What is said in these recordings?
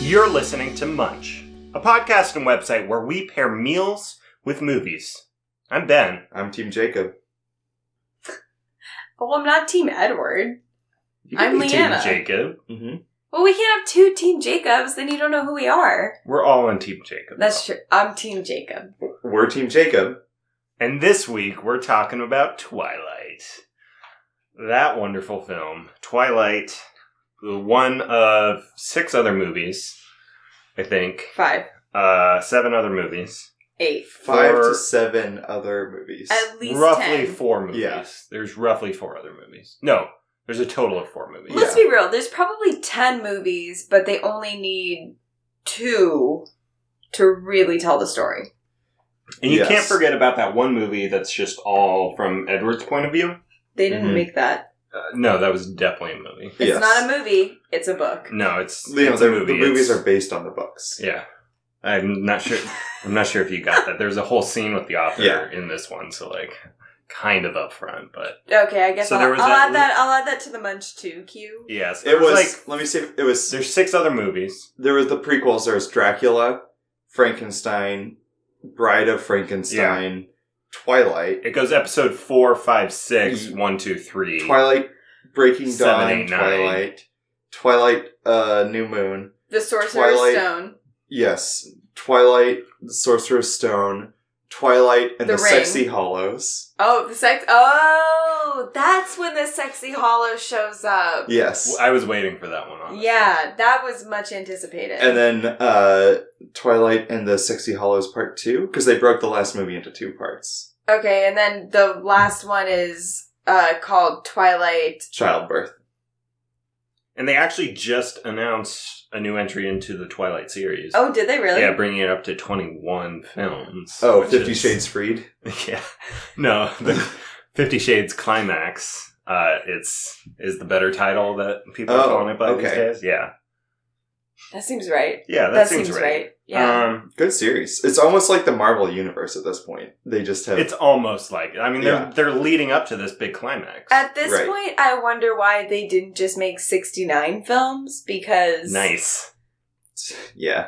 You're listening to Munch, a podcast and website where we pair meals with movies. I'm Ben. I'm Team Jacob. Well, I'm not Team Edward. I'm Team Leanna. Jacob. Mm-hmm. Well, we can't have two Team Jacobs, then you don't know who we are. We're all on Team Jacob. That's true. I'm Team Jacob. We're Team Jacob. And this week, we're talking about Twilight. That wonderful film. Twilight, one of 6 other movies, I think. 5. 7 other movies. 8. 5 to 7 other movies. At least Roughly 10. 4 movies. Yeah. There's roughly 4 other movies. No, there's a total of 4 movies. Let's be real. There's probably 10 movies, but they only need 2 to really tell the story. And you Yes. can't forget about that one movie that's just all from Edward's point of view. They didn't Mhm. make that. No, that was definitely a movie. It's Yes. not a movie. It's a book. No, it's You know, it's a movie. the movies It's- are based on the books. Yeah. I'm not sure if you got that. There's a whole scene with the author Yeah. in this one, so like kind of up front, but Okay, I guess So I'll, there was I'll that- add that. I'll add that to the Munch 2 queue. yes. It was, like let me see, it was, there's 6 other movies. there was the prequels. There was Dracula, Frankenstein, Bride of Frankenstein, Twilight, It goes episode 4, 5, 6, Ye- 1, 2, 3. Twilight, Breaking 7, Dawn, 8, 9. Twilight, New Moon. The Sorcerer's Twilight. Stone. Yes, Twilight, the Sorcerer's Stone, Twilight, and The the Ring. Sexy Hollows. Oh, the sex. Oh, that's when the Sexy Hollow shows up. Yes. I was waiting for that one. Honestly. Yeah, that was much anticipated. And then Twilight and the Sexy Hollows Part 2, because they broke the last movie into 2 parts. Okay, and then the last one is called Twilight. Childbirth. And they actually just announced a new entry into the Twilight series. Oh, did they really? Yeah, bringing it up to 21 films. Oh, which 50 is- Shades Freed. Yeah. No, the 50 Shades Climax is the better title that people are Oh, calling it by these okay. days. Yeah. That seems right. Yeah, that seems right. Yeah. Good series. It's almost like the Marvel Universe at this point. They just have... It's almost like, I mean, Yeah. they're leading up to this big climax. At this Right. point, I wonder why they didn't just make 69 films, because... Nice. Yeah.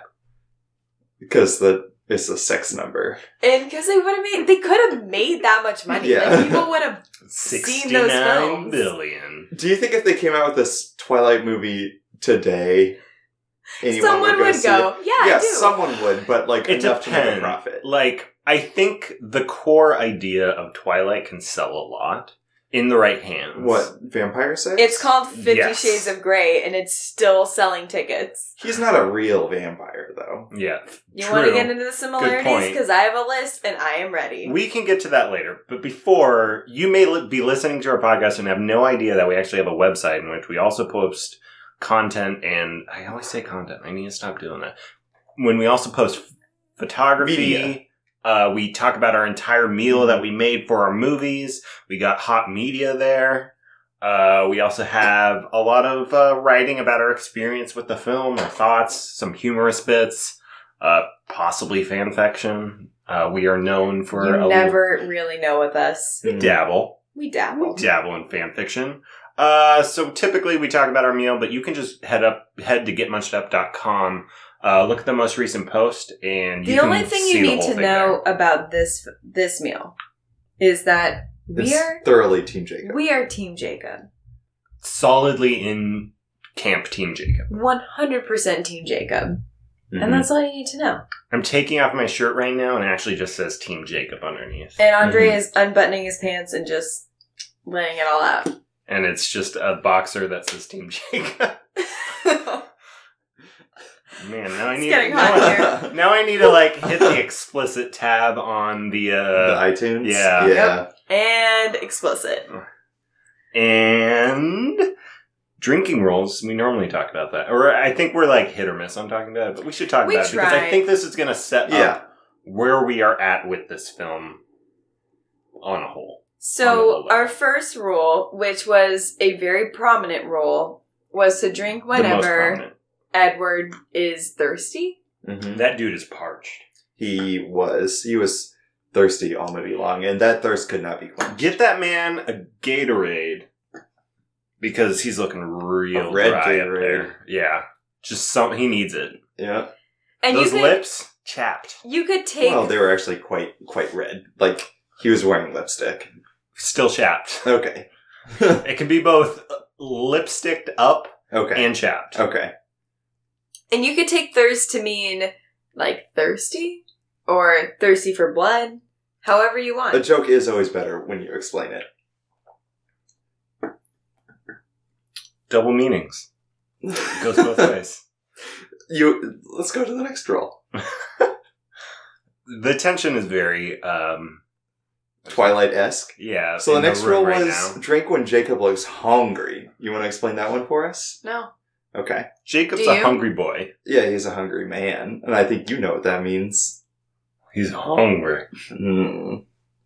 Because it's a sex number. And because they could have made that much money. Yeah. Like, people would have seen those 69 films. billion. Do you think if they came out with this Twilight movie today, anyone Someone would would see go, it? yeah, I Yeah, do. someone would, but like It enough to make a depends. profit. Like, I think the core idea of Twilight can sell a lot in the right hands. What, vampire sex? It's called 50 Yes. Shades of Grey, and it's still selling tickets. He's not a real vampire, though. Yeah. You true. want to get into the similarities? point. Because I have a list, and I am ready. We can get to that later, but before, you may be listening to our podcast and have no idea that we actually have a website in which we also post content, and I always say content, I need to stop doing that. When we also post photography, Media. we talk about our entire meal that we made for our movies. We got hot media there. We also have a lot of writing about our experience with the film, our thoughts, some humorous bits, possibly fan fiction. We are known for You never really know with us. we dabble. We We dabble. dabble in fan fiction. So typically we talk about our meal, but you can just head to getmunchedup.com, look at the most recent post, and you The can only thing see you the need whole to thing know about this meal is that It's thoroughly Team Jacob. we are Team Jacob. there. Solidly in camp Team Jacob. 100% Team Jacob. Mhm. And that's all you need to know. I'm taking off my shirt right now, and it actually just says Team Jacob underneath. And Andre Mhm. is unbuttoning his pants and just letting it all out. And it's just a boxer that says Team Jacob. Man, now I It's need getting now hot I- here. Now I need to like hit the explicit tab on the the iTunes? yeah. Yeah. And explicit. and drinking rolls. We normally talk about that, or I think we're like hit or miss on talking about it, but we should talk We about it because I try. think this is going to set Yeah. up where we are at with this film on a whole. On the So low level. our first rule, which was a very prominent rule, was to drink The most whenever prominent. Edward is thirsty. Mhm. That dude is parched. He was thirsty all movie long, and that thirst could not be quenched. Get that man a Gatorade because he's looking real A red dry up Gatorade. there. Yeah, just he needs it. Yeah. And Those you could, lips, chapped. you could take... Well, they were actually quite red. Like, he was wearing lipstick. Still chapped. Okay. It can be both lipsticked up Okay. and chapped. Okay. And you could take thirst to mean, like, thirsty? Or thirsty for blood? However you want. A joke is always better when you explain it. Double meanings. It goes both ways. Let's go to the next roll. The tension is very, Twilight-esque. yeah. So the in next room roll right was now. drink when Jacob looks hungry. You want to explain that one for us? No. Okay. Jacob's Do a you? hungry boy. Yeah, he's a hungry man. And I think you know what that means. He's hungry. Mm.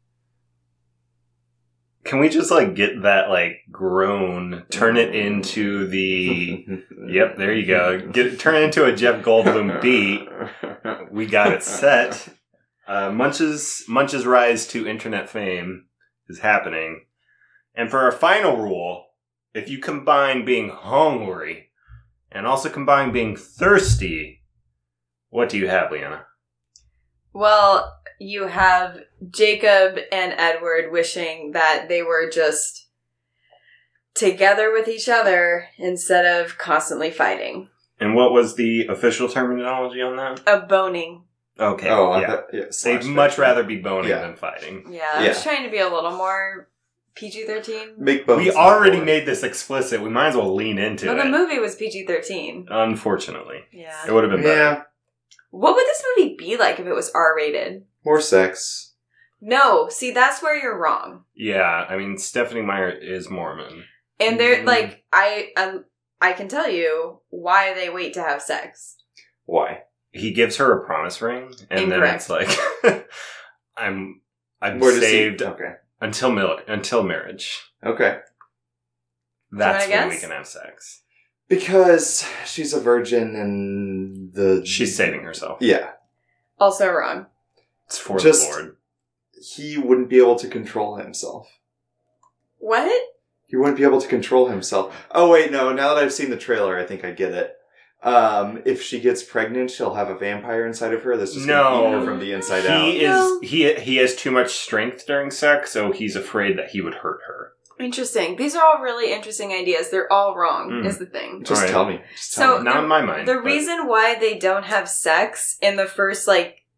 Can we just, like, get that, like, groan, turn it into the... Yep, there you go. Turn it into a Jeff Goldblum beat. We got it set. Munch's rise to internet fame is happening. And for our final rule, if you combine being hungry and also combine being thirsty, what do you have, Leanna? Well, you have Jacob and Edward wishing that they were just together with each other instead of constantly fighting. And what was the official terminology on that? A boning. Okay, Oh, I yeah. thought, yeah. They'd slash much fiction. rather be boning Yeah. than fighting. Yeah, I was Yeah. trying to be a little more PG-13. Make bones. We already made this explicit. We might as well lean into Well, the it. movie was PG-13. Unfortunately. Yeah. It would have been better. Yeah. What would this movie be like if it was R-rated? More sex. No, see, that's where you're wrong. Yeah, I mean, Stephanie Meyer is Mormon. And they're Mm. like, I can tell you why they wait to have sex. Why? He gives her a promise ring, and Incorrect. then it's like, I'm Where does he- saved Okay. until marriage. Okay. That's wanna when we guess? can have sex. Because she's a virgin and She's saving herself. Yeah. Also wrong. It's for Just- the Lord. He wouldn't be able to control himself. What? He wouldn't be able to control himself. Oh, wait, no. Now that I've seen the trailer, I think I get it. If she gets pregnant, she'll have a vampire inside of her that's just going to No. eat her from the inside out. He has too much strength during sex, so he's afraid that he would hurt her. Interesting. These are all really interesting ideas. They're all wrong, Mm. is the thing. Just Alright. tell me. Just So- tell me. Not in my mind. The but- reason why they don't have sex in the first,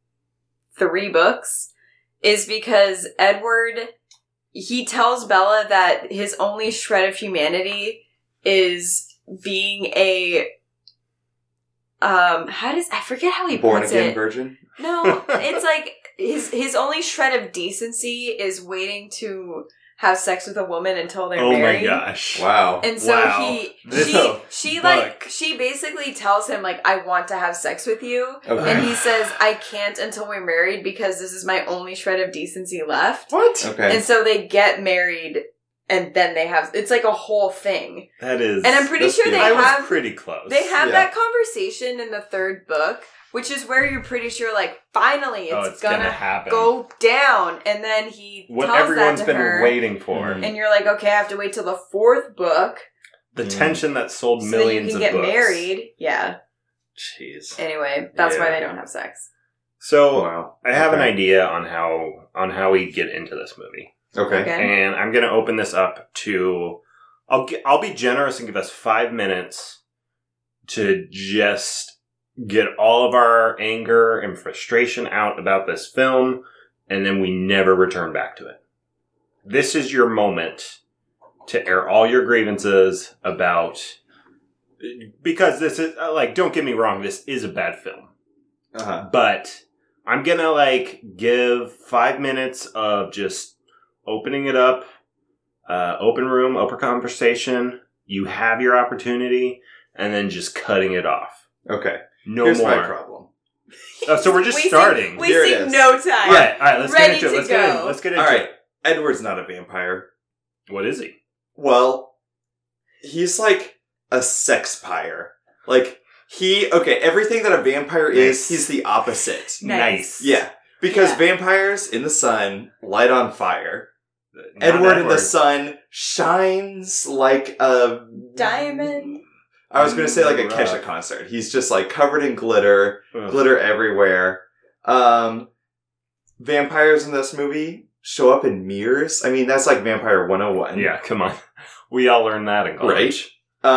3 books is because Edward, he tells Bella that his only shred of humanity is being a, I forget how he Born puts again it. virgin? No, it's like his only shred of decency is waiting to have sex with a woman until they're Oh married. my gosh. Wow. And so Wow. This she book. she basically tells him I want to have sex with you, Okay. and he says I can't until we're married because this is my only shred of decency left. What? Okay. And so they get married, and then they have it's like a whole thing. That is... And I'm pretty That's sure they I was have pretty close. they have Yeah. that conversation in the 3rd book, which is where you're pretty sure finally it's gonna happen. go down, and then he What tells everyone's that to been her, waiting for. Mhm. and you're like, okay, I have to wait till the 4th book The Mm. tension that sold so millions that you can of get books. married. Yeah. Jeez. Anyway, that's why Yeah. they don't have sex. So Wow. I have an Okay. idea on how we get into this movie, Okay. Okay. and I'm going to open this up to. I'll be generous and give us 5 minutes to just get all of our anger and frustration out about this film, and then we never return back to it. This is your moment to air all your grievances about, because this is, don't get me wrong, this is a bad film. Uh-huh. But I'm gonna give 5 minutes of just opening it up, open room, open conversation. You have your opportunity, and then just cutting it off. Okay. No Here's more. my problem. So we're just starting. Here it Wasting is. no time. Yeah, all right. Let's Ready get into it. to Let's get go. in. Let's get into All right. it. Edward's not a vampire. What is he? Well, he's like a sex pyre. Everything that a vampire is, Nice. he's the opposite. Nice. Yeah. Because Yeah. vampires in the sun light on fire. Not Edward in the sun shines like a Diamond. I was going to say like a Rough. Kesha concert. He's just like covered in glitter, Ugh. glitter everywhere. Vampires in this movie show up in mirrors. I mean, that's like Vampire 101. Yeah, come on. We all learned that in college.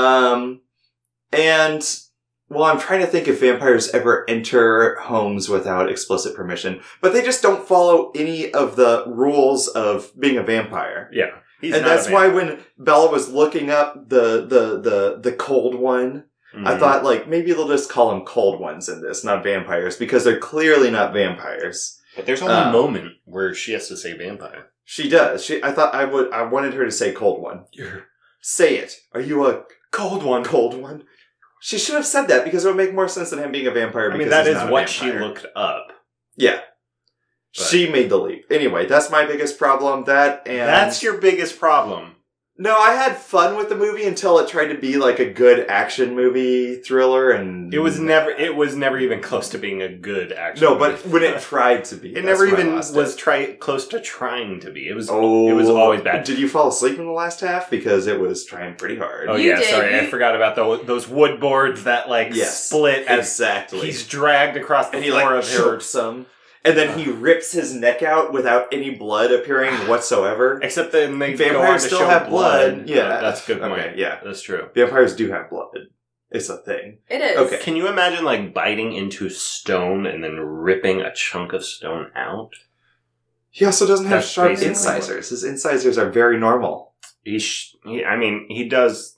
And, well, I'm trying to think if vampires ever enter homes without explicit permission, but they just don't follow any of the rules of being a vampire. Yeah. He's And not a that's why vampire. when Bella was looking up the cold one, I Mhm. thought, like, maybe they'll just call them cold ones in this, not vampires, because they're clearly not vampires. But there's only a moment where she has to say vampire. She does. I wanted her to say cold one. Say it. Are you a Cold one. cold one? She should have said that because it would make more sense than him being a vampire. I Because mean, that he's is not a what she vampire. looked up. Yeah. But- She made the leap. Anyway, that's my biggest problem. That and That's your biggest problem. No, I had fun with the movie until it tried to be like a good action movie thriller, and It was never even close to being a good action No, movie. but when it tried to be, It that's never where I even lost was it. close to trying to be. It was Oh, it was always bad. Did you fall asleep in the last half because it was trying pretty hard? Oh You yeah, did. sorry, I You- forgot about those wood boards that like Yes, split as exactly. he's dragged across the and he floor like of her. chokes him, and then he rips his neck out without any blood appearing whatsoever. Except then they go on Vampires to still show have blood. blood. Yeah, that's a good point. Okay, yeah, That's true. vampires do have blood. It's a thing. It is. Okay. Can you imagine like biting into stone and then ripping a chunk of stone out? He also doesn't have That's sharp basically incisors. His incisors are very normal. He does.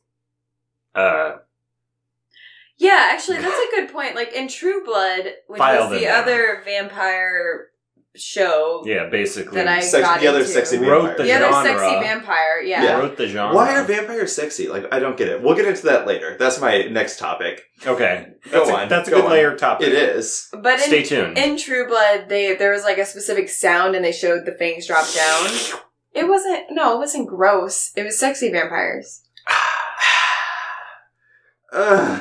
Yeah, actually, that's a good point. Like in True Blood, which File was the them down. other vampire show Yeah, basically. that I Sex- got the other into. sexy Wrote vampire. the The other genre. sexy vampire, yeah. Yeah. wrote the genre. Why are vampires sexy? Like, I don't get it. We'll get into that later. That's my next topic. Okay, Go that's on. That's a Go good on. layer topic. It is. But Stay tuned. in True Blood, there was like a specific sound, and they showed the fangs drop down. It wasn't gross. It was sexy vampires. Ugh.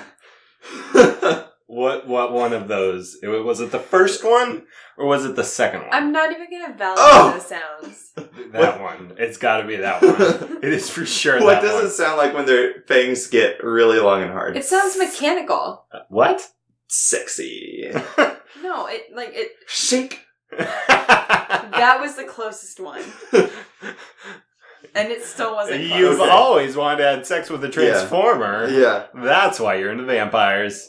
What one of those? Was it the first one or was it the second one? I'm not even gonna validate Oh! those sounds. That one. It's got to be that one. It is for sure. What that does one. it sound like when their fangs get really long and hard? It sounds mechanical. What? Sexy. No, it. Shink. That was the closest one, and it still wasn't. Close. You've Okay. always wanted to have sex with a transformer. Yeah. That's why you're into vampires.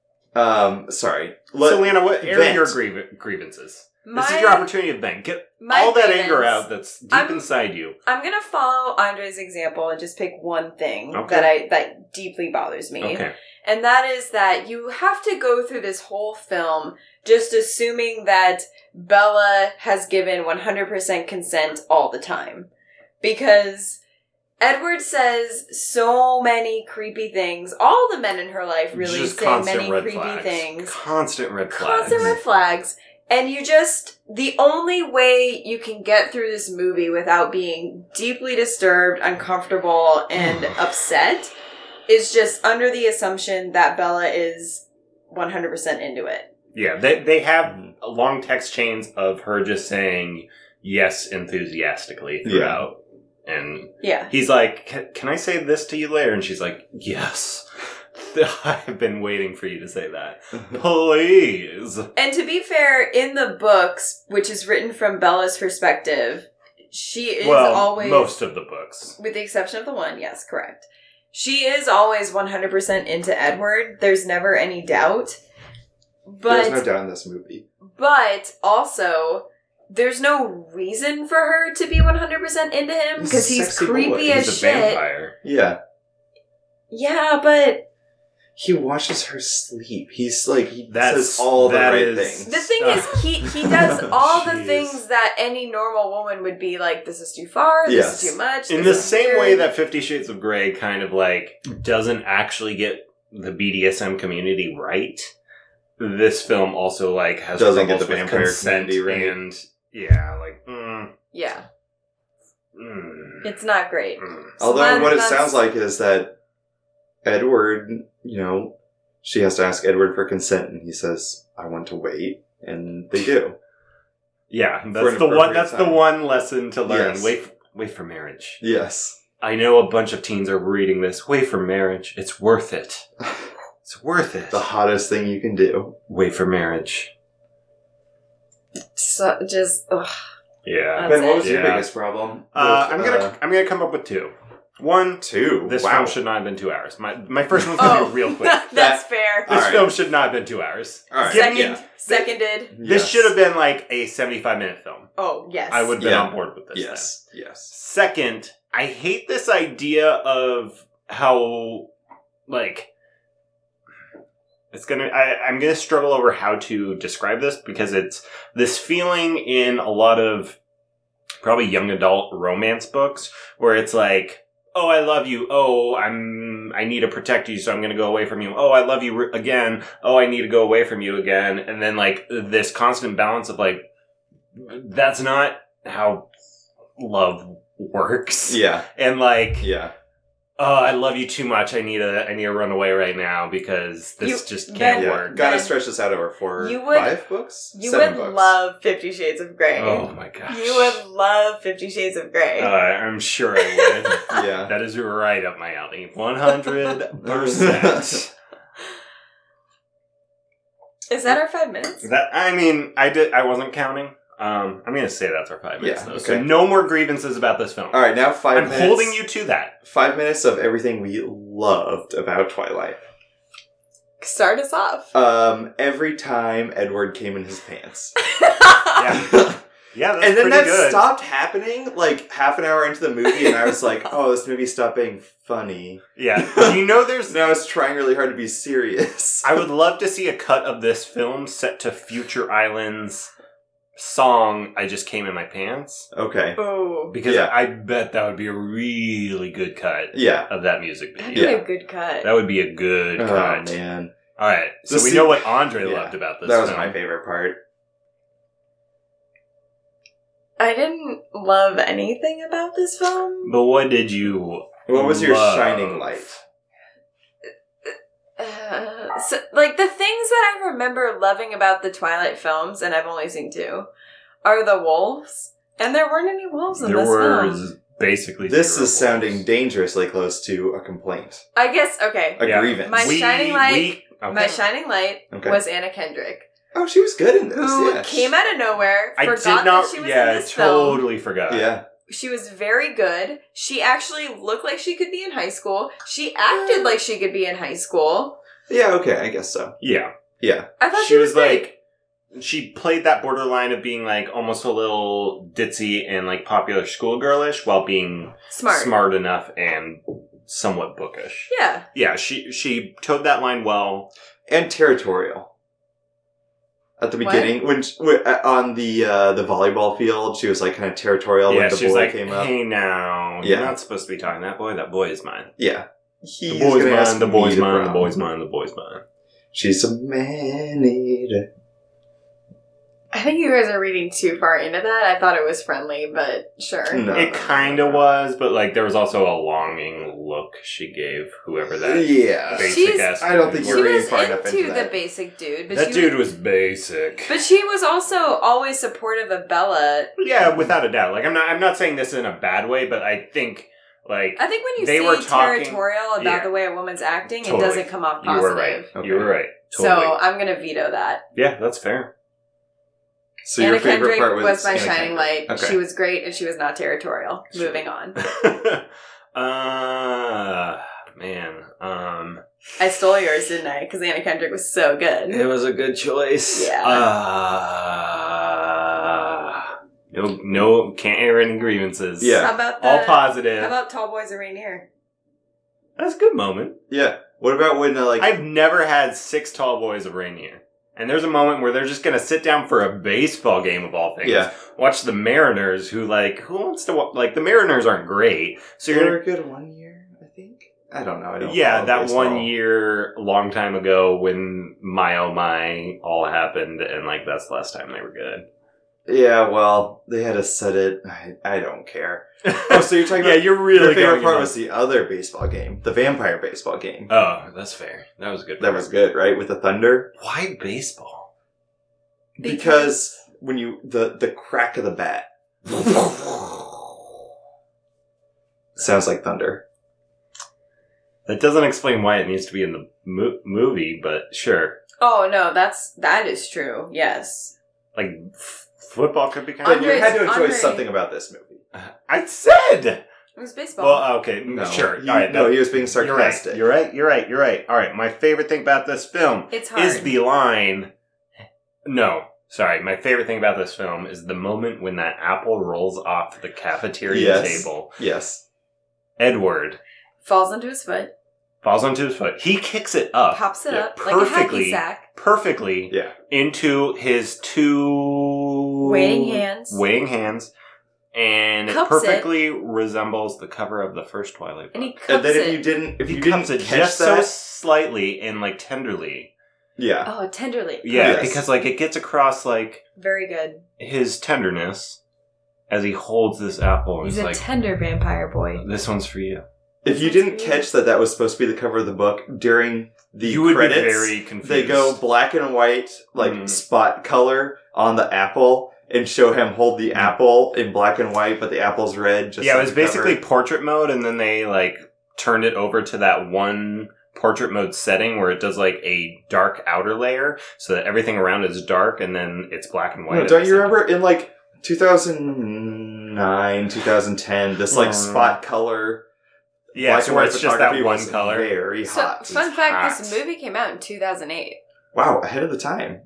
Sorry. Selena, what air vent. your grievances? This is your opportunity to vent. Get my all that grievance- anger out that's deep I'm- inside you. I'm gonna follow Andre's example and just pick one thing Okay. that deeply bothers me. Okay. And that is that you have to go through this whole film just assuming that Bella has given 100% consent all the time. Because Edward says so many creepy things. All the men in her life really Just say constant many red creepy flags. things. Constant red flags. Constant red flags. And the only way you can get through this movie without being deeply disturbed, uncomfortable, and upset is just under the assumption that Bella is 100% into it. Yeah, they have long text chains of her just saying yes enthusiastically throughout. And Yeah. he's like, can I say this to you later? And she's like, yes. I've been waiting for you to say that. Please. And to be fair, in the books, which is written from Bella's perspective, she is always... most of the books. With the exception of the one, yes, correct. She is always 100% into Edward. There's never any doubt. But, There's no doubt in this movie. But also, there's no reason for her to be 100% into him because He's a he's sexy boy. creepy as He's a shit. vampire. Yeah. Yeah, but He watches her sleep. He's like, he That's- says all the that right is- things. the thing is, he does all the Jeez. things that any normal woman would be like, this is too far, this Yes. is too much. In this the is same weird. way that 50 Shades of Grey kind of like doesn't actually get the BDSM community right, this film also like has Doesn't get troubles the with vampire consent community right. and Yeah, mm, it's not great. mm. So Although then what it that's- sounds like is that Edward, she has to ask Edward for consent, and he says, "I want to wait," and they do. Yeah, For that's an the one. appropriate That's the time. one lesson to learn. Yes. Wait for marriage. Yes. I know a bunch of teens are reading this. Wait for marriage. It's worth it. It's worth it. The hottest thing you can do. Wait for marriage. So, just, ugh. Yeah. That's Ben, what was it. your Yeah. biggest problem? I'm gonna come up with two. One, two. this Wow. film should not have been 2 hours. My first one's gonna be real quick. That's fair. This Alright. film should not have been 2 hours. All right. Second, Yeah. seconded. This Yes. should have been like a 75-minute film. Oh, yes. I would have been Yeah. on board with this. Yes. Yes. Then. Second, I hate this idea of how, like, I'm gonna struggle over how to describe this because it's this feeling in a lot of probably young adult romance books where it's like, oh, I love you. Oh, I need to protect you, so I'm going to go away from you. Oh, I love you again. Oh, I need to go away from you again. And then, like, this constant balance of, like, that's not how love works. Yeah. And, like, Yeah. oh, I love you too much. I need to run away right now because this just can't Ben- work. Gotta Ben, stretch this out over you would- 5 books? You 7 would books. love 50 Shades of Grey. Oh, my gosh. You would love 50 Shades of Grey. I'm sure I would. Yeah. That is right up my alley. 100%. Is that our 5 minutes? I wasn't counting. I'm going to say that's our 5 minutes, Yeah, though. okay. So no more grievances about this film. All right, now 5 I'm minutes. holding you to that. 5 minutes of everything we loved about Twilight. Start us off. Every time Edward came in his pants. Yeah. Yeah, that's And then pretty that good. stopped happening like half an hour into the movie, and I was like, oh, this movie stopped being funny. Yeah. You know there's... Now it's trying really hard to be serious. I would love to see a cut of this film set to Future Island's song, I Just Came in My Pants. Okay. Oh. Because Yeah. I bet that would be a really good cut Yeah. of that music That'd video. be Yeah. a good cut. That would be a good Oh, cut. man. Alright, so The we scene- know what Andre Yeah. loved about this That was film. my favorite part. I didn't love anything about this film. But what did you What was your love? shining light? So, like, the things that I remember loving about the Twilight films, and I've only seen 2, are the wolves. And there weren't any wolves in There this was film. basically This zero is sounding wolves. dangerously close to a complaint. I guess, okay. A Yeah. grievance. My shining light- okay. My shining light Okay. was Anna Kendrick, Oh, she was good in this. who yeah. came out of nowhere, I forgot did not. that she was Yeah, in this film. totally forgot. Yeah. She was very good. She actually looked like she could be in high school. She acted like she could be in high school. Yeah, okay, I guess so. Yeah. Yeah. I thought she was great. like. She played that borderline of being like almost a little ditzy and like popular schoolgirlish while being Smart. enough and somewhat bookish. Yeah. Yeah, she towed that line well. And territorial. At the What? beginning, on the volleyball field, she was like kind of territorial Yeah, when the she was boy like, came up. "Hey, now Yeah. you're not supposed to be talking to that boy. That boy is mine. Yeah. The He's boy's gonna ask mine. The me boy's to mine. The prom. boy's mine. The boy's mine." She's a man-eater. I think you guys are reading too far into that. I thought it was friendly, but sure. No. It kind of was, but like there was also a longing look she gave whoever that Yeah. basic ass. I don't think She we're reading was far enough into into the that. basic dude, but That she dude was, was basic. but she was also always supportive of Bella. Yeah, without a doubt. Like I'm not saying this in a bad way, but I think like I think when you They were say talking- territorial about yeah. the way a woman's acting, Totally. it doesn't come off you positive. were right. Okay. You were right. So Totally. I'm gonna veto that. Yeah, that's fair. So Anna your favorite Kendrick part was my Anna shining Kendrick. light. Okay. She was great, and she was not territorial. Sure. Moving on. Man. I stole yours, didn't I? Because Anna Kendrick was so good. It was a good choice. Yeah. No, can't air any grievances. Yeah. How about All the, positive. How about Tall Boys of Rainier? That's a good moment. Yeah. What about when I've never had 6 tall boys of Rainier. And there's a moment where they're just going to sit down for a baseball game of all things. Yeah. Watch the Mariners, who wants to watch, the Mariners aren't great. So they you're were a good 1 year, I think? I don't know. I don't yeah, follow that baseball. 1 year, long time ago when My Oh My all happened, and that's the last time they were good. Yeah, well, they had to set it. I don't care. Oh, so you're talking Yeah, about you're really your favorite going part in was the other baseball game, the vampire baseball game. Oh, that's fair. That was a good. That was good, right? With the thunder. Why baseball? Because when you the crack of the bat. So sounds like thunder. That doesn't explain why it needs to be in the movie, but sure. Oh no, that is true. Yes. Like football could be kind But you Andres- had to enjoy Andre- something about this movie. I said. It was baseball. Well, okay, No, sure. He, All right, no, he was being sarcastic. You're right. All right, my favorite thing about this film It's hard. is the line. No, sorry. My favorite thing about this film is the moment when that apple rolls off the cafeteria table. Yes. Edward Falls onto his foot. falls onto his foot. He kicks it up. Pops it up perfectly, like a hacky sack. Perfectly Yeah. into his two Waiting hands. and it Cups perfectly resembles the cover of the first Twilight book. And he cups And then it. if you didn't He didn't cups it catch just that, so slightly and like tenderly. yeah. Oh, tenderly. Yeah, Yes. because like it gets across like Very good. his tenderness as he holds this apple and He's he's a like, tender vampire boy. "This one's for you." If you didn't catch that was supposed to be the cover of the book during the You would credits, be very confused. they go black and white, like Mm. spot color on the apple, and show him hold the apple in black and white, but the apple's red. Just yeah, it like was the basically cover. portrait mode, and then they like turned it over to that one portrait mode setting where it does like a dark outer layer, so that everything around is dark, and then it's black and white. No, at don't the you same remember in like 2009, 2010, this like spot color? Yeah, black so and where white it's just that photography one was color. Very So, hot. fun fact, hot. this movie came out in 2008. Wow, ahead of the time.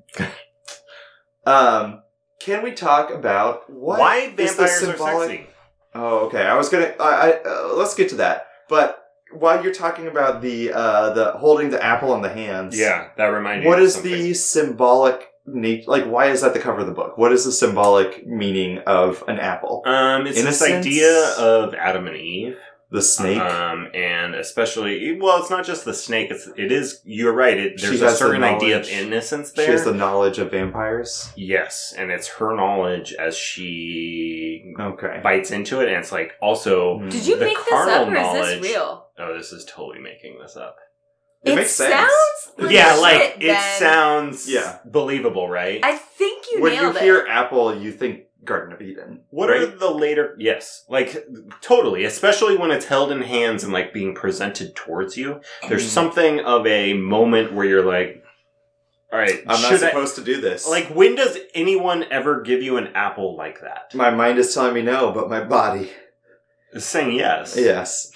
Can we talk about Why is the vampires are symbolic- sexy? Oh, okay. I was gonna. Let's get to that. But while you're talking about the holding the apple in the hands, Yeah, that reminded me what of is something. the symbolic nature? Like, why is that the cover of the book? What is the symbolic meaning of an apple? It's this Innocence? idea of Adam and Eve. The snake. And especially, well, it's not just the snake. It is. You're right. There's She a has the certain idea of knowledge. innocence She there. has the knowledge of vampires. Yes, and it's her knowledge as she Okay. bites into it, and it's like also. Hmm. Did you The make this carnal up or is knowledge- this real? Oh, this is totally making this up. It makes sense. sounds Yeah, legit, like it Ben. sounds Yeah. believable, right? I think you When you nailed hear it. apple, you think Garden of Eden. What right? are the later? Yes, like totally, especially when it's held in hands and like being presented towards you. There's something of a moment where you're like, "All right, I'm not should supposed to do this. Like, when does anyone ever give you an apple like that? My mind is telling me no, but my body. It's saying yes. Yes.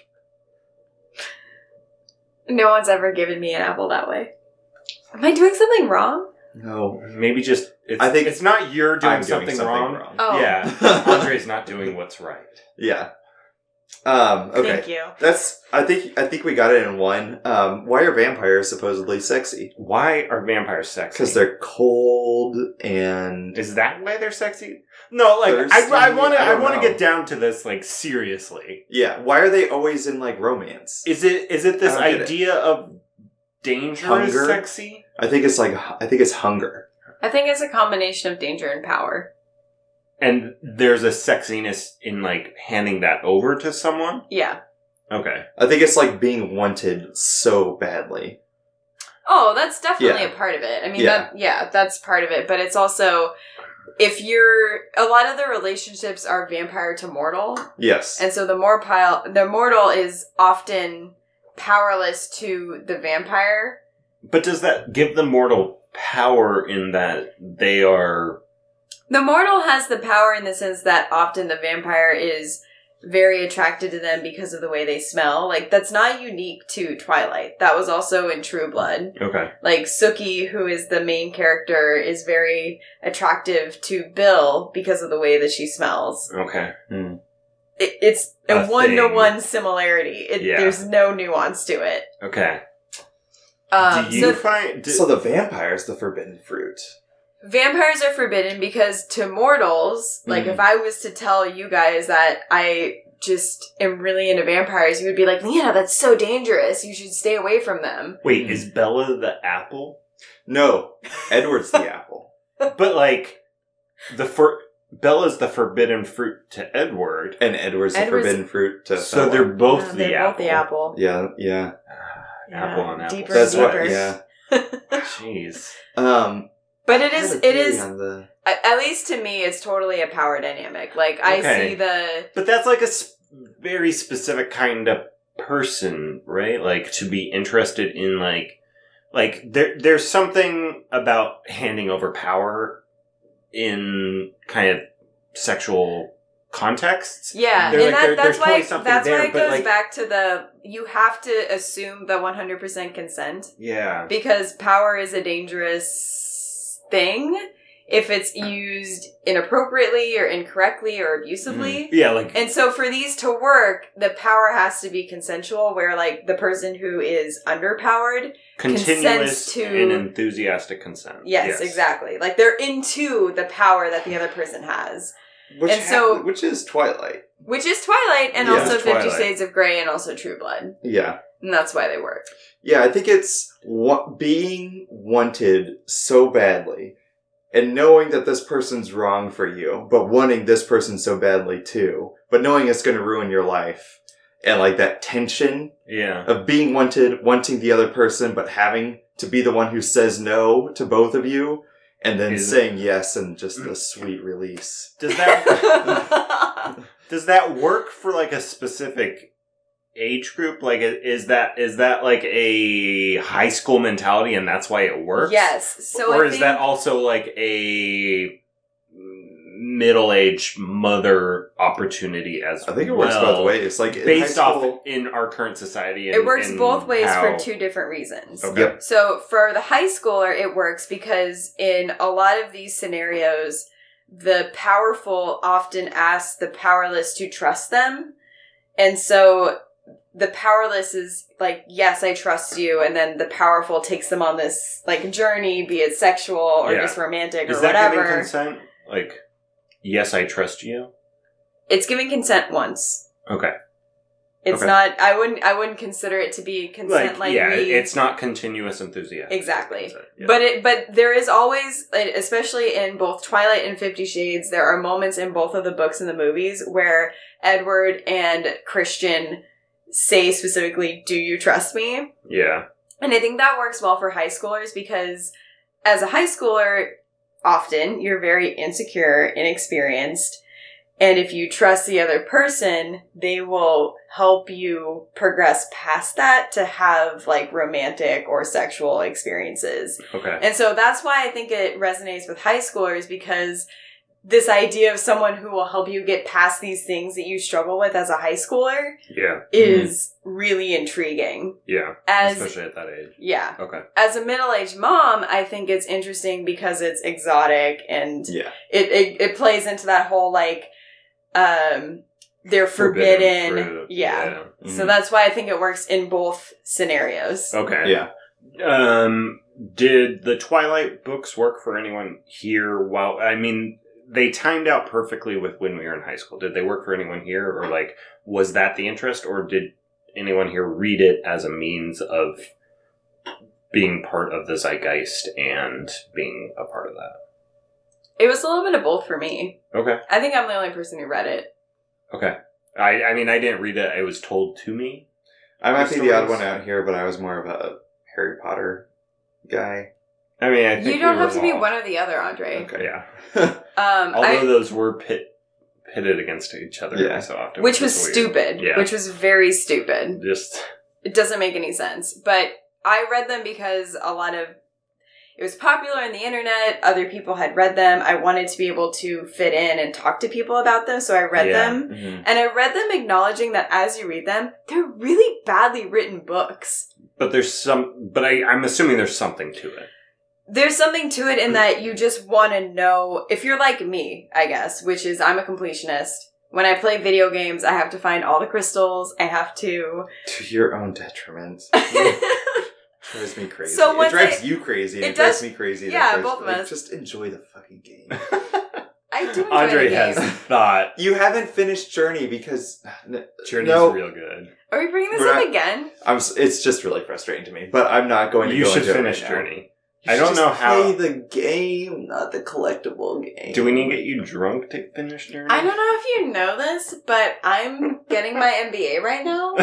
No one's ever given me an apple that way. Am I doing something wrong? No. Maybe just. I think it's not you're doing I'm something, doing something wrong. wrong. Oh. Yeah, Andre's not doing what's right. Yeah. Okay. Thank you. I think we got it in one. Why are vampires supposedly sexy? Why are vampires sexy? Because they're cold and Is that why they're sexy? No, like Thirsty? I want I don't to know. get down to this like seriously. yeah. Why are they always in like romance? Is it this I don't get it. idea of danger Hunger? is sexy? I think it's hunger. I think it's a combination of danger and power. And there's a sexiness in like handing that over to someone? Yeah. Okay. I think it's like being wanted so badly. Oh, that's definitely Yeah. a part of it. I mean, Yeah. that's part of it. But it's also, a lot of the relationships are vampire to mortal. Yes. And so the mortal is often powerless to the vampire. But does that give the mortal power in that they are... The mortal has the power in the sense that often the vampire is very attracted to them because of the way they smell. Like, that's not unique to Twilight. That was also in True Blood. Okay. Like, Sookie, who is the main character, is very attractive to Bill because of the way that she smells. Okay. It's a A one-to-one similarity. Yeah. There's no nuance to it. Okay. Do you So find... So the vampire's the forbidden fruit. vampires are forbidden because to mortals, like if I was to tell you guys that I just am really into vampires, you would be like, Leanna, that's so dangerous. You should stay away from them. Wait, is Bella the apple? No, Edward's the apple. But like, Bella's the forbidden fruit to Edward. And Edward's the Edward's- forbidden fruit to So Bella. they're both Yeah, the they're apple. both the apple. Yeah. Apple on apple. Deeper That's and what. deeper. Yeah. Jeez. But it I had is, a it theory is, on the- at least to me, it's totally a power dynamic. Like, I Okay. see the... But that's like very specific kind of person, right? Like, to be interested in, there's something about handing over power in kind of sexual contexts. Yeah, They're and like, that's totally why something that's there, why it but, goes like, back to you have to assume the 100% consent Yeah. because power is a dangerous thing if it's used inappropriately or incorrectly or abusively. Yeah, like, And so for these to work, the power has to be consensual, where like the person who is underpowered continuous consents to- and enthusiastic consent. Yes, exactly. Like they're into the power that the other person has. Which is Twilight. Which is Twilight and Yeah, also it's 50 Twilight. Shades of Grey and also True Blood. Yeah. And that's why they work. Yeah, I think it's being wanted so badly and knowing that this person's wrong for you, but wanting this person so badly too, but knowing it's going to ruin your life. And like that tension Yeah. of being wanted, wanting the other person, but having to be the one who says no to both of you, and then saying yes and just the sweet release. Does that does that work for like a specific age group? Like, is that like a high school mentality, and that's why it works? Yes. So or I is think that also like a middle-aged mother opportunity as well? I think it works both ways. Like in based high school, off in our current society. it works and both ways how- for two different reasons. Okay. Yep. So for the high schooler, it works because in a lot of these scenarios, the powerful often ask the powerless to trust them. And so the powerless is like, yes, I trust you. And then the powerful takes them on this like journey, be it sexual or Yeah. just romantic Is or that whatever. giving consent? Like, yes, I trust you. It's giving consent once. Okay. It's Okay. not, I wouldn't consider it to be consent like yeah, we... it's not continuous enthusiasm. Exactly. Yeah. But there is always, especially in both Twilight and 50 Shades, there are moments in both of the books and the movies where Edward and Christian say specifically, "Do you trust me?" Yeah. And I think that works well for high schoolers because as a high schooler, often you're very insecure, inexperienced. And if you trust the other person, they will help you progress past that to have like romantic or sexual experiences. Okay. And so that's why I think it resonates with high schoolers, because this idea of someone who will help you get past these things that you struggle with as a high schooler Yeah. is really intriguing. Yeah. As Especially at that age. yeah. Okay. As a middle-aged mom, I think it's interesting because it's exotic and yeah. it plays into that whole like they're forbidden. fruit. Yeah. Mhm. So that's why I think it works in both scenarios. Okay. Yeah. Did the Twilight books work for anyone here? Well, I mean, they timed out perfectly with when we were in high school. Did they work for anyone here? Or like, was that the interest? Or did anyone here read it as a means of being part of the zeitgeist and being a part of that? It was a little bit of both for me. Okay. I think I'm the only person who read it. Okay. I mean, I didn't read it. It was told to me. I might be the odd Stories. one out here, but I was more of a Harry Potter guy. I mean, I think You don't we were have to be all- one or the other, Andre. Okay. Yeah. I, Although those were pitted against each other Yeah. every so often. which was is weird. stupid. Yeah. Which was very stupid. Just... It doesn't make any sense. But I read them because it was popular on the internet. Other people had read them. I wanted to be able to fit in and talk to people about them, so I read Yeah. them. Mhm. And I read them acknowledging that as you read them, they're really badly written books. But I'm assuming there's something to it. There's something to it in that you just want to know, if you're like me, I guess, which is I'm a completionist. When I play video games, I have to find all the crystals. I have to... To your own detriment. Drives me crazy. So it once drives I- you crazy. And it it drives does- me crazy. yeah, That drives- both of like, us. Just enjoy the fucking game. I do enjoy Andre the has game. thought You haven't finished Journey because Journey's No. real good. Are we bringing this We're up not- again? It's just really frustrating to me. But I'm not going to You go should into it finish right now. Journey. You I should don't just know how- play the game, not the collectible game. Do we need to get you drunk to finish Journey? I don't know if you know this, but I'm getting my MBA right now.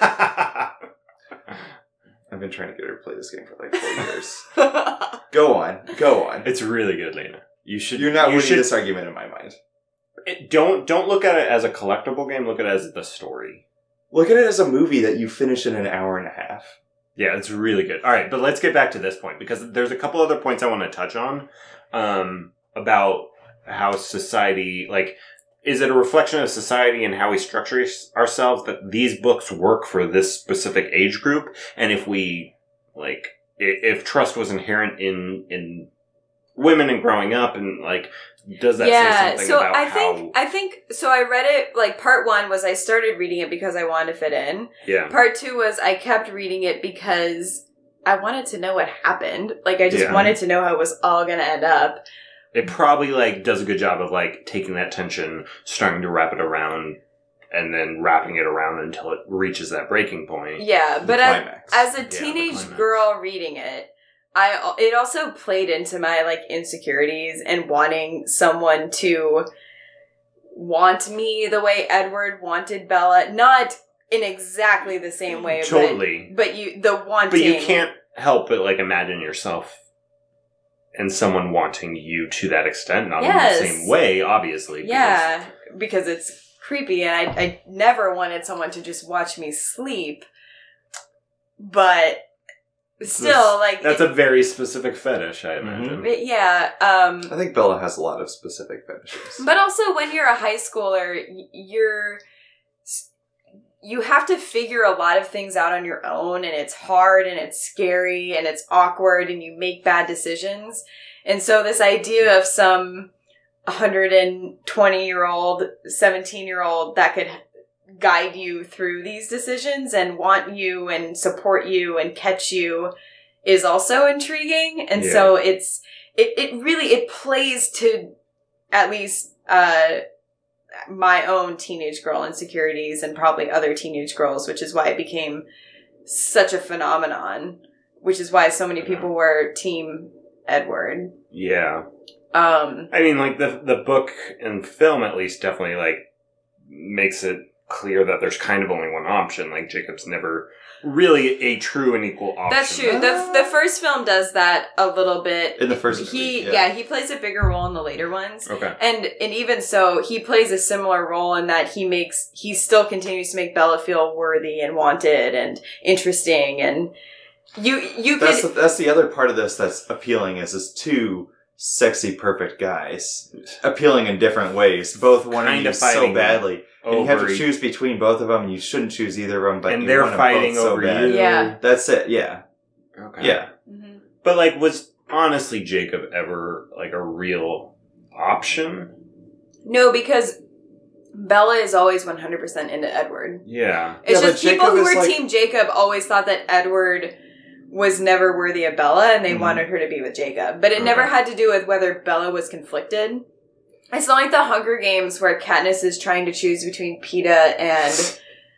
I've been trying to get her to play this game for like 4 years. Go on. It's really good, Lena. You should. You're not you winning should, this argument in my mind. Don't look at it as a collectible game. Look at it as the story. Look at it as a movie that you finish in an hour and a half. Yeah, it's really good. All right, but let's get back to this point because there's a couple other points I want to touch on about how society, like, is it a reflection of society and how we structure ourselves that these books work for this specific age group? And if we, like, if trust was inherent in women and growing up, and, like, does that say something about I think so I read it, like, part 1 was I started reading it because I wanted to fit in. Yeah. Part 2 was I kept reading it because I wanted to know what happened. Like, I just wanted to know how it was all going to end up. It probably, like, does a good job of, like, taking that tension, starting to wrap it around, and then wrapping it around until it reaches that breaking point. Yeah, but as a teenage climax. girl reading it, it also played into my, like, insecurities and wanting someone to want me the way Edward wanted Bella. Not in exactly the same way. Totally. But the wanting. But you can't help but, like, imagine yourself and someone wanting you to that extent. Not in the same way, obviously. Yeah, because it's creepy, and I never wanted someone to just watch me sleep. But still, like... That's a very specific fetish, I imagine. Yeah. I think Bella has a lot of specific fetishes. But also, when you're a high schooler, you have to figure a lot of things out on your own, and it's hard, and it's scary, and it's awkward, and you make bad decisions. And so this idea of some 120-year-old, 17-year-old that could guide you through these decisions and want you and support you and catch you is also intriguing. And so it really plays to at least my own teenage girl insecurities and probably other teenage girls, which is why it became such a phenomenon, which is why so many people were Team Edward. Yeah. I mean, like, the book and film, at least, definitely, like, makes it clear that there's kind of only one option. Like, Jacob's never really a true and equal option. That's true. The first film does that a little bit. In the first movie, he plays a bigger role in the later ones. Okay. And even so, he plays a similar role in that he still continues to make Bella feel worthy and wanted and interesting, and that's the other part of this that's appealing is two sexy, perfect guys appealing in different ways, both wanting you so badly. And you have to choose between both of them, and you shouldn't choose either of them, but and you they're want fighting them both over so bad. you. Yeah. That's it, yeah. Okay. Yeah. Mm-hmm. But, like, was honestly Jacob ever, like, a real option? No, because Bella is always 100% into Edward. Yeah. It's Yeah, just but people Jacob who is were like- Team Jacob always thought that Edward was never worthy of Bella, and they Mhm. wanted her to be with Jacob. But it Okay. never had to do with whether Bella was conflicted. It's not like the Hunger Games where Katniss is trying to choose between Peeta and...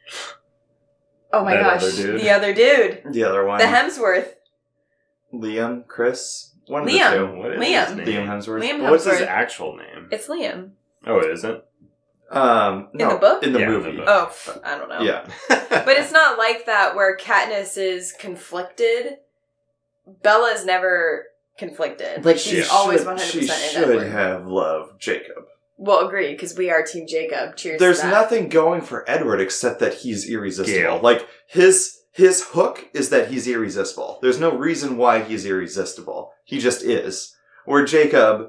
Oh my That gosh, other dude. the other dude. The other one. The Hemsworth. Liam, Chris, one of Liam. the two. What is Liam. his name? Liam Hemsworth. Liam What's his Hemsworth. actual name? It's Liam. Oh, it isn't? No, In the book? In the Yeah, in the movie. book. Oh, I don't know. Yeah. But it's not like that where Katniss is conflicted. Bella is never conflicted. Like, she's always 100% she in should Edward. have loved Jacob. Well, agreed, because we are Team Jacob. Cheers There's to that. nothing going for Edward except that he's irresistible. Gale. Like, his hook is that he's irresistible. There's no reason why he's irresistible. He just is. Where Jacob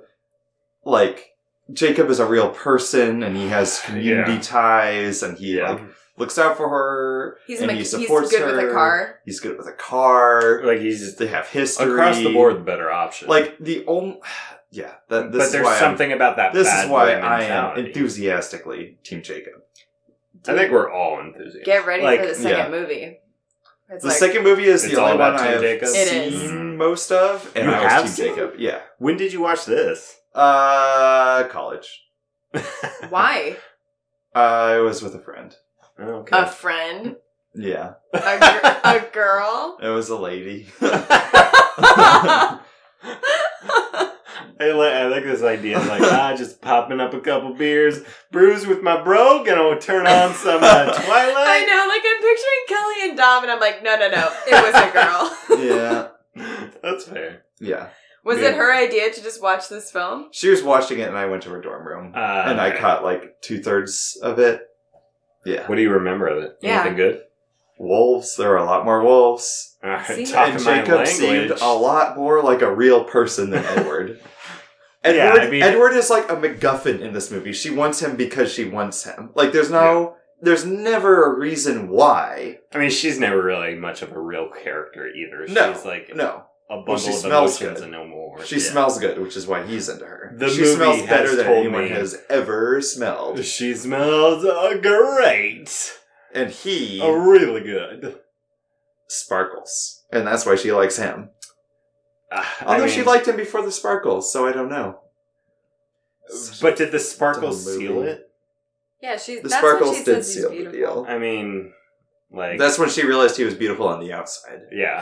is a real person, and he has community ties, and he looks out for her, and he supports he's good her. with a car. He's good with a car. Like, he's They have history. across the board the better option. Like, the only... Yeah, but there's something about that This bad is why boy I am mentality. enthusiastically Team Jacob. I think we're all enthusiastic. Get ready Like, for the second movie. It's The second movie is It's the all only one about I Team have Jacob? It seen is. most of, and You I was have Team seen? Jacob. Yeah. When did you watch this? College. Why? I was with a friend. Okay. A friend? Yeah. A girl? It was a lady. I like this idea. Like, just popping up a couple beers, brews with my bro, gonna turn on some Twilight. I know, like, I'm picturing Kelly and Dom, and I'm like, no, it was a girl. Yeah. That's fair. Yeah. Was it her idea to just watch this film? She was watching it, and I went to her dorm room, and I caught like 2/3 of it. Yeah. What do you remember of it? Yeah. Anything good? Wolves. There were a lot more wolves. All right, See? talk And my Jacob language. seemed a lot more like a real person than Edward. Yeah, Edward, I mean- Edward is like a MacGuffin in this movie. She wants him because she wants him. Like, there's never a reason why. I mean, she's never really much of a real character either. No, She's like No. a bundle she of smells emotions good. and no more. She Yeah. smells good, which is why he's into her. The she movie smells has better than told anyone me- has ever smelled. She smells great. And he Really good. sparkles. And that's why she likes him. Although she liked him before the sparkles, so I don't know. But did the sparkles Dumb movie. seal it? Yeah, The that's sparkles when she did says he's seal the beautiful. deal. I mean, like... That's when she realized he was beautiful on the outside. Yeah.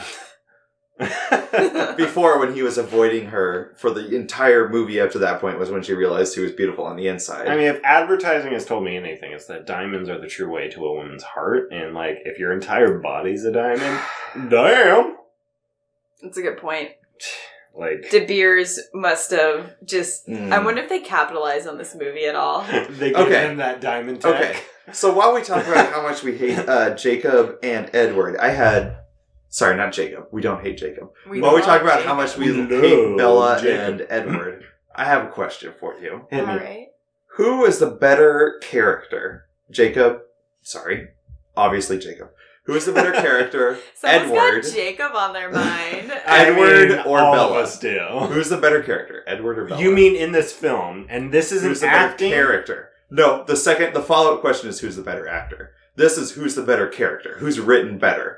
Before, when he was avoiding her for the entire movie up to that point, was when she realized he was beautiful on the inside. I mean, if advertising has told me anything, it's that diamonds are the true way to a woman's heart. And, like, if your entire body's a diamond, damn! That's a good point. Like... De Beers must have just... Mm. I wonder if they capitalized on this movie at all. They give Okay. him that diamond tech. Okay. So while we talk about how much we hate Jacob and Edward, Sorry, not Jacob. We don't hate Jacob. While we love talk about Jacob. how much we We hate love Bella Jacob. and Edward, I have a question for you. Hit me. Alright. Who is the better character? Jacob? Sorry. Obviously Jacob. Who is the better character? Someone's Edward. got Jacob on their mind. Edward or all Bella? of us do. Who's the better character? Edward or Bella? You mean in this film, and this isn't who's the better acting? character? No, the follow-up question is who's the better actor? This is who's the better character? Who's written better?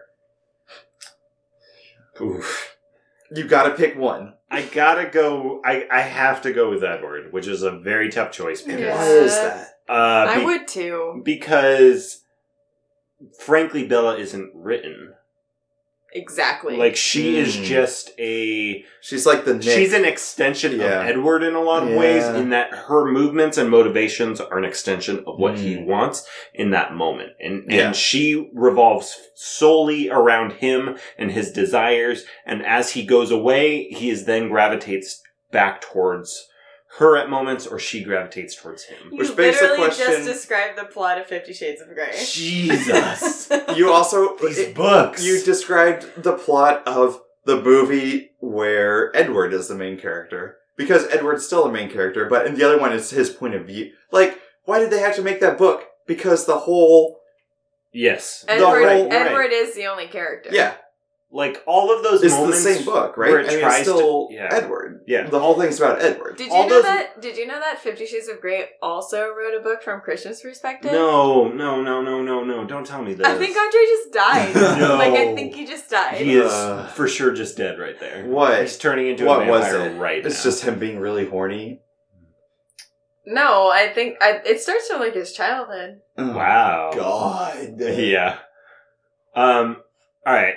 Oof. You gotta pick one. I gotta go. I have to go with Edward, which is a very tough choice because Yeah. Why is that? I would too. because frankly, Bella isn't written. Exactly. Like she is Mm. just a. She's like the Nick. She's an extension Yeah. of Edward in a lot of ways, Yeah. in that her movements and motivations are an extension of what he Mm. wants in that moment. And Yeah. she revolves solely around him and his desires. And as he goes away, he is then gravitates back towards her at moments, or she gravitates towards him. you which begs the literally question- just described the plot of 50 Shades of Grey. Jesus. You also These books. you described the plot of the movie where Edward is the main character. Because Edward's still a main character, but in the other one it's his point of view. Like, why did they have to make that book? Because the whole Yes. Edward is the only character. yeah, Like all of those it's the moments. same book, right? where it I mean, tries it's still to. Yeah. Edward. Yeah. The whole thing's about Edward. Did All you know those- that? Did you know that 50 Shades of Grey also wrote a book from Christian's perspective? No. Don't tell me this. I think Andre just died. No. Like I think he just died. He is Uh, for sure just dead right there. What? He's turning into a What was vampire it? right now. It's just him being really horny. No, I think it starts from like his childhood. Wow. God. Yeah. All right.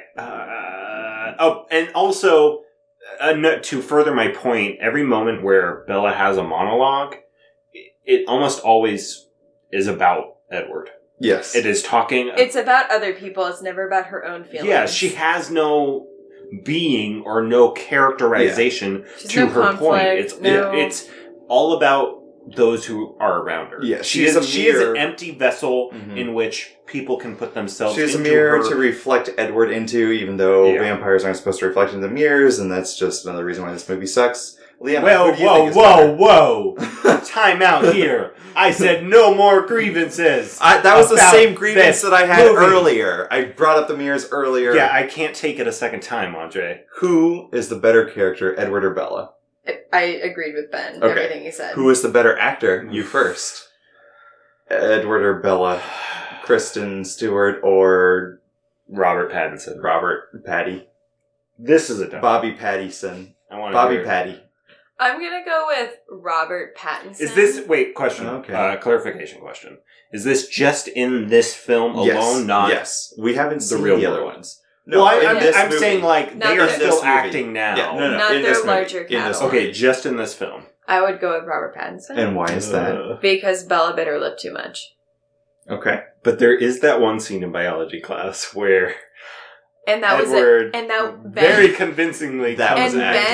And also, to further my point, every moment where Bella has a monologue, it almost always is about Edward. Yes. It is talking. It's about other people. It's never about her own feelings. Yeah, she has no being or no characterization She's to no her conflict, point. no- It's all about those who are around her. Yeah, she she's is a she is an mirror. empty vessel Mhm. in which people can put themselves. She's a into mirror her. to reflect Edward into, even though Yeah. vampires aren't supposed to reflect into mirrors, and that's just another reason why this movie sucks. Liam, Whoa, who do you think is better? Time out here. I said no more grievances. That was the about same grievance this that I had movie. earlier. I brought up the mirrors earlier. Yeah, I can't take it a second time, Andre. Who is the better character, Edward or Bella? I agreed with Ben. Okay. Everything he said. Who is the better actor? You first. Edward or Bella? Kristen Stewart or Robert Pattinson. Robert Patty? This is a tough. Bobby Pattison. I want Bobby hear. Patty. I'm gonna go with Robert Pattinson. Is this question? Okay. Clarification question. Is this just in this film alone? Yes. Not Yes. We haven't the seen real the other world. ones. well, in this I'm movie. saying like Not they are this still movie. acting now. Yeah, no. Not in their this movie. larger In this catalog. Okay, just in this film. I would go with Robert Pattinson. And why is that? Because Bella bit her lip too much. Okay. But there is that one scene in biology class where And that Edward was it. And that very Ben convincingly That comes was and at Ben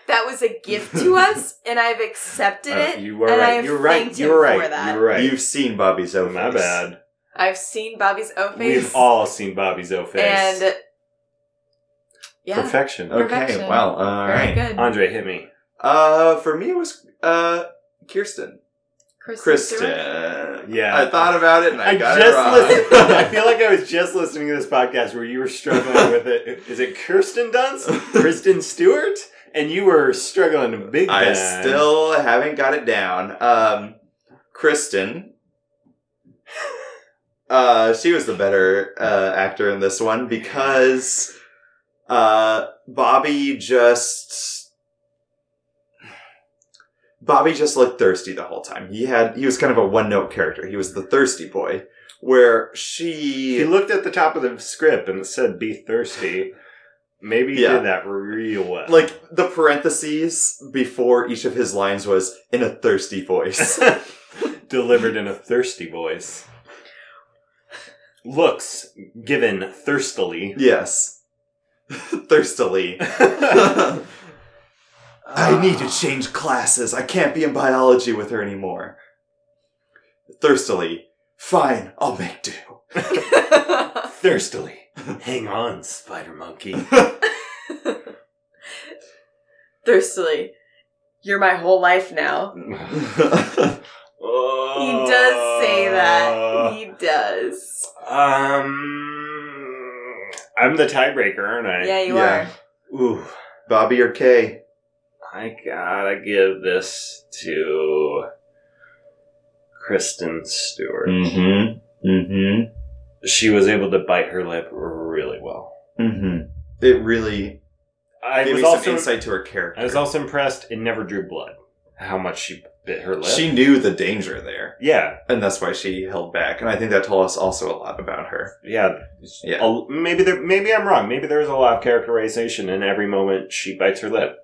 that was a gift to us, and I've accepted it. You were and I right. have You were right. thanked You him were right. for that. You were right. You've seen Bobby's O-Face. My bad. I've seen Bobby's O-Face. We've all seen Bobby's O-Face. And yeah. Perfection. Okay, Perfection. well, Very alright. good. Andre, hit me. For me it was, Kirsten. Kristen. Kristen. Yeah. I thought about it and I got it just wrong. listened. I feel like I was just listening to this podcast where you were struggling with it. Is it Kirsten Dunst? Kristen Stewart? And you were struggling big time. I still haven't got it down. Kristen. She was the better actor in this one because Bobby just looked thirsty the whole time. He was kind of a one-note character. He was the thirsty boy, where He looked at the top of the script and it said, "Be thirsty." Maybe he Yeah. did that real well. like the parentheses before each of his lines was in a thirsty voice. Delivered in a thirsty voice. Looks given thirstily. Yes. Thirstily. I need to change classes. I can't be in biology with her anymore. Thirstily. Fine, I'll make do. Thirstily. Hang on, spider monkey. Thirstily. You're my whole life now. He does say that. He does. I'm the tiebreaker, aren't I? Yeah, you Yeah. are. Ooh. Bobby or Kay? I gotta give this to Kristen Stewart. Mm-hmm. Mm-hmm. She was able to bite her lip really well. Mm-hmm. It really I gave was me some also insight to her character. I was also impressed it never drew blood. How much she bit her lip. She knew the danger there, Yeah. and that's why she held back. And I think that told us also a lot about her. Yeah. Yeah. Maybe I'm wrong. Maybe there's a lot of characterization in every moment she bites her lip.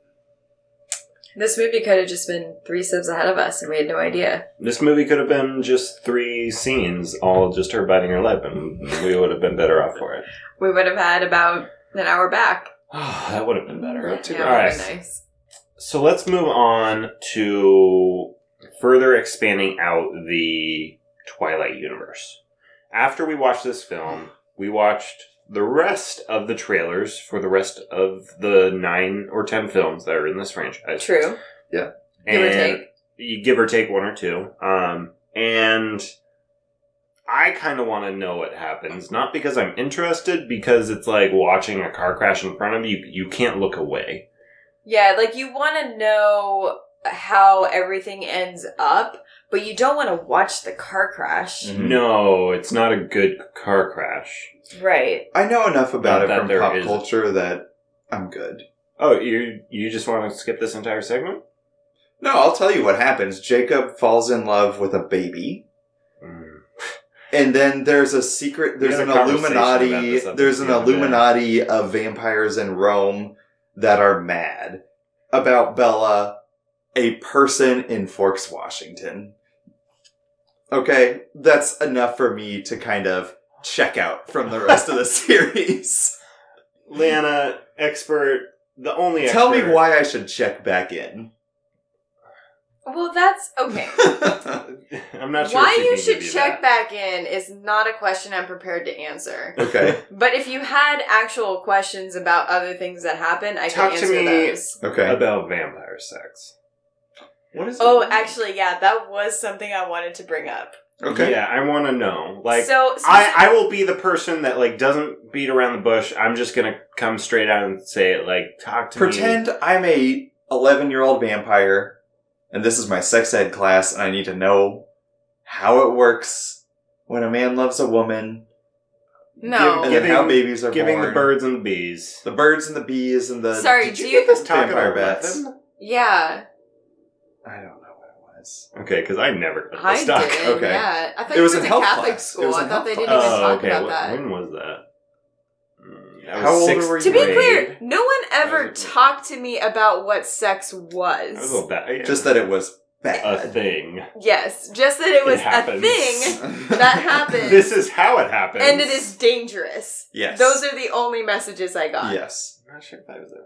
This movie could have just been 3 steps ahead of us, and we had no idea. This movie could have been just 3 scenes, all just her biting her lip, and we would have been better off for it. We would have had about an hour back. Oh, that would have been better. Not too Yeah, All very right. nice. So let's move on to further expanding out the Twilight universe. After we watched this film, we watched the rest of the trailers for the rest of the 9 or 10 films that are in this franchise. True. Yeah. Give or And take. you give or take 1 or 2. And I kind of want to know what happens. Not because I'm interested, because it's like watching a car crash in front of you. You can't look away. Yeah, like you want to know how everything ends up, but you don't want to watch the car crash. Mhm. No, it's not a good car crash. Right. I know enough about Not it that from there pop is- culture that I'm good. Oh, you just want to skip this entire segment? No, I'll tell you what happens. Jacob falls in love with a baby. And then there's a secret, there's had an a conversation about Illuminati, this up there's an the other day. Illuminati of vampires in Rome that are mad about Bella, a person in Forks, Washington. Okay, that's enough for me to kind of check out from the rest of the series. Lana, expert, the only expert. Tell me why I should check back in. Well, that's okay. I'm not sure Why if she you can should give check that. back in is not a question I'm prepared to answer. Okay, But if you had actual questions about other things that happen, I Talk can to answer me those. okay. About vampire sex. What is Oh, it? actually, yeah, that was something I wanted to bring up. Okay. Yeah, I want to know. Like, so I will be the person that, like, doesn't beat around the bush. I'm just gonna come straight out and say it, like, talk to me. Pretend I'm a 11-year-old vampire, and this is my sex ed class, and I need to know how it works when a man loves a woman, no. and Giving- then how babies are Giving born. the birds and the bees. The birds and the bees and the... Sorry, Did do you you- get this talk at Vampire bats. 11? Yeah, I don't know what it was. Okay, because I never got I this talk. did. Okay. Yeah, I thought It you was went in to health Catholic class. It school. was I in thought they health didn't even Oh, talk okay. about that. When was that? That How was old sixth were you? To be grade. clear, no one ever was- talked to me about what sex That was a was. little bad. Just that it was a bad. thing. Yes, just that it was a happens. thing that happened. This is how it happens. and it is dangerous. Yes. Those are the only messages I got. Yes. I'm not sure if I was ever told it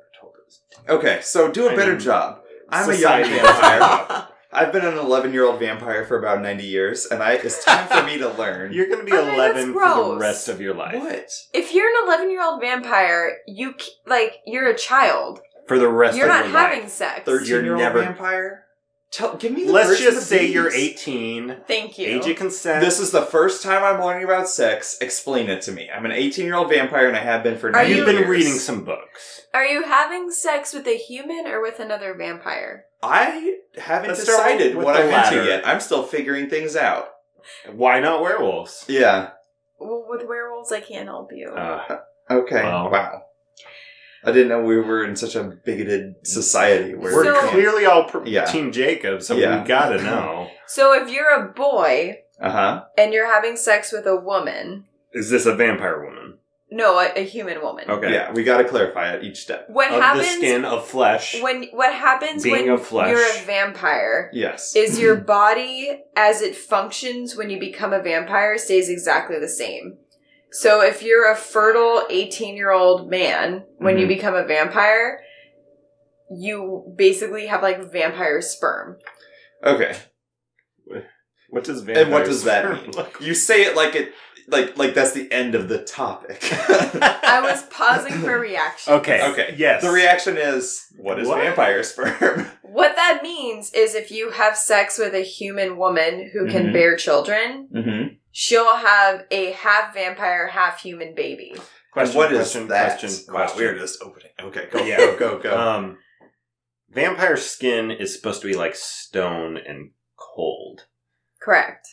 Okay, so do a I better mean, job. I'm a young society- vampire. I've been an 11-year-old vampire for about 90 years, and it's time for me to learn. You're going to be Okay, 11 that's for the gross. rest of your life. What? If you're an 11-year-old vampire, you're a child. For the rest You're of not your life. having sex. 13-year-old never- vampire? Give me the Let's birds and just the say you're bees. 18. Thank you. Age of consent. This is the first time I'm learning about sex. Explain it to me. I'm an 18-year-old vampire, and I have been for 90 You've years. been reading some books. Are you having sex with a human or with another vampire? I haven't Let's start decided with what the I'm latter. into yet. I'm still figuring things out. Why not werewolves? Yeah. Well, with werewolves, I can't help you. Okay. Well. Wow. I didn't know we were in such a bigoted society where We're So- we can't- clearly all Yeah. Team Jacob, so Yeah. we gotta know. So if you're a boy Uh-huh. and you're having sex with a woman, Is this a vampire woman? no, a human woman. Okay. Yeah, we gotta clarify at each step. What Of happens the skin of flesh. what happens Being when of flesh. you're a vampire Yes. is your body as it functions when you become a vampire stays exactly the same. So if you're a fertile 18-year-old man, when you Mhm. become a vampire, you basically have like vampire sperm. Okay. What does vampire And what does that sperm mean? look You say it like that's the end of the topic. I was pausing for reaction. Okay. Okay. Yes. The reaction is, what is What? vampire sperm? What that means is if you have sex with a human woman who can Mhm. bear children, Mm-hmm. she'll have a half vampire, half human baby. Question, what is question, that? question, Wow, question. we're just opening. Okay, go, Yeah. go. Vampire skin is supposed to be like stone and cold. Correct.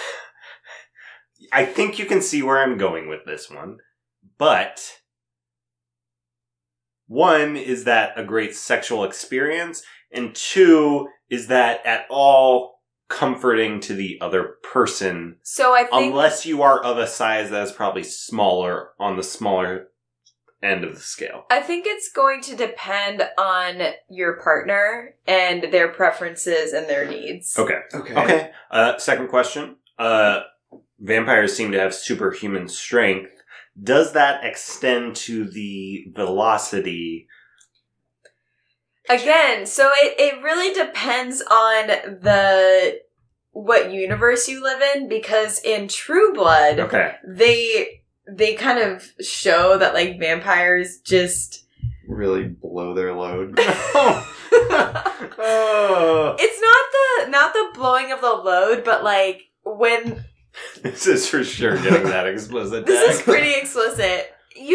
I think you can see where I'm going with this one. But one, is that a great sexual experience? And two, is that at all comforting to the other person? So I think Unless you are of a size that is probably smaller, on the smaller end of the scale. it's going to depend on your partner and their preferences and their needs. Okay. Okay. Okay. Second question. Vampires seem to have superhuman strength. Does that extend to the velocity? Again, so it really depends on what universe you live in, because in True Blood, Okay. they kind of show that like vampires just Really blow their load. Oh. it's not the blowing of the load, but like when This is for sure getting that explicit. this is tag. pretty explicit.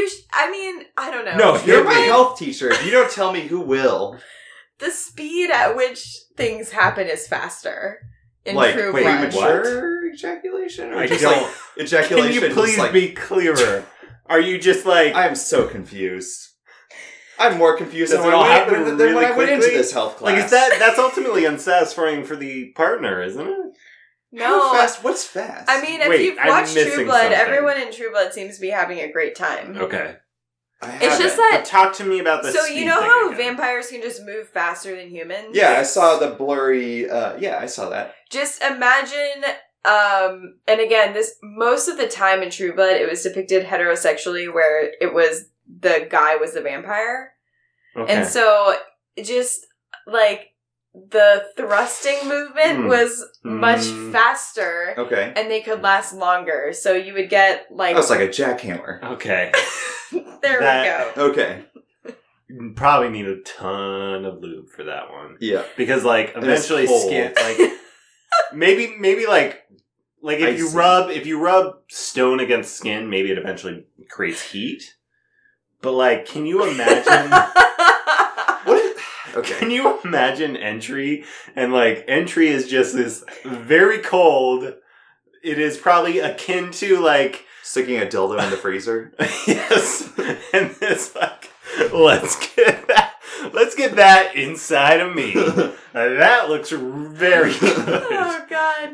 I don't know. No, You're my me. health teacher. If you don't tell me, who will? The speed at which things happen is faster in Like, True wait, Blood. premature ejaculation? Or I just don't. like ejaculation? Can you just please like, be clearer? Are you just like I am so confused. I'm more confused Does than it all when happen when really I went into quickly? this health class. like is that's ultimately unsatisfying for the partner, isn't it? No, How fast? What's fast? I mean, if Wait, you've I'm watched True missing Blood, something. everyone in True Blood seems to be having a great time. Okay. It's just But that. talk to me about the So speed you know thing how again. vampires can just move faster than humans? Yeah, I saw the blurry. Yeah, I saw that. Just imagine. And again, most of the time in True Blood, it was depicted heterosexually, where it was the guy was the vampire, Okay. and so just like the thrusting movement Hmm. was much Hmm. faster, Okay. and they could last longer. So you would get like That was like a jackhammer. Okay. there that- we go. Okay. You probably need a ton of lube for that one. Yeah. Because like And it's eventually cold. skin like maybe like if you Icy. rub stone against skin, maybe it eventually creates heat. But like can you imagine What? Okay. can you imagine Entry? And like Entry is just this very cold. It is probably akin to like Sticking a dildo in the freezer. yes. And it's like let's get that inside of me. That looks very good. Oh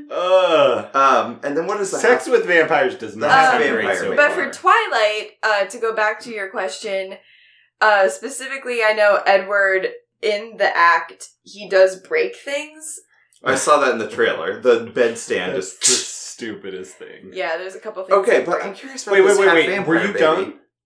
God. And then what is the Sex with vampires does not That's sound vampire great so But far. for Twilight, to go back to your question, specifically, I know Edward in the act, he does break things. I saw that in the trailer. The bedstand That's the just. stupidest thing. Yeah, there's a couple things. Okay, that but break. I'm curious about Wait, this wait, half wait. vampire Were you baby. done?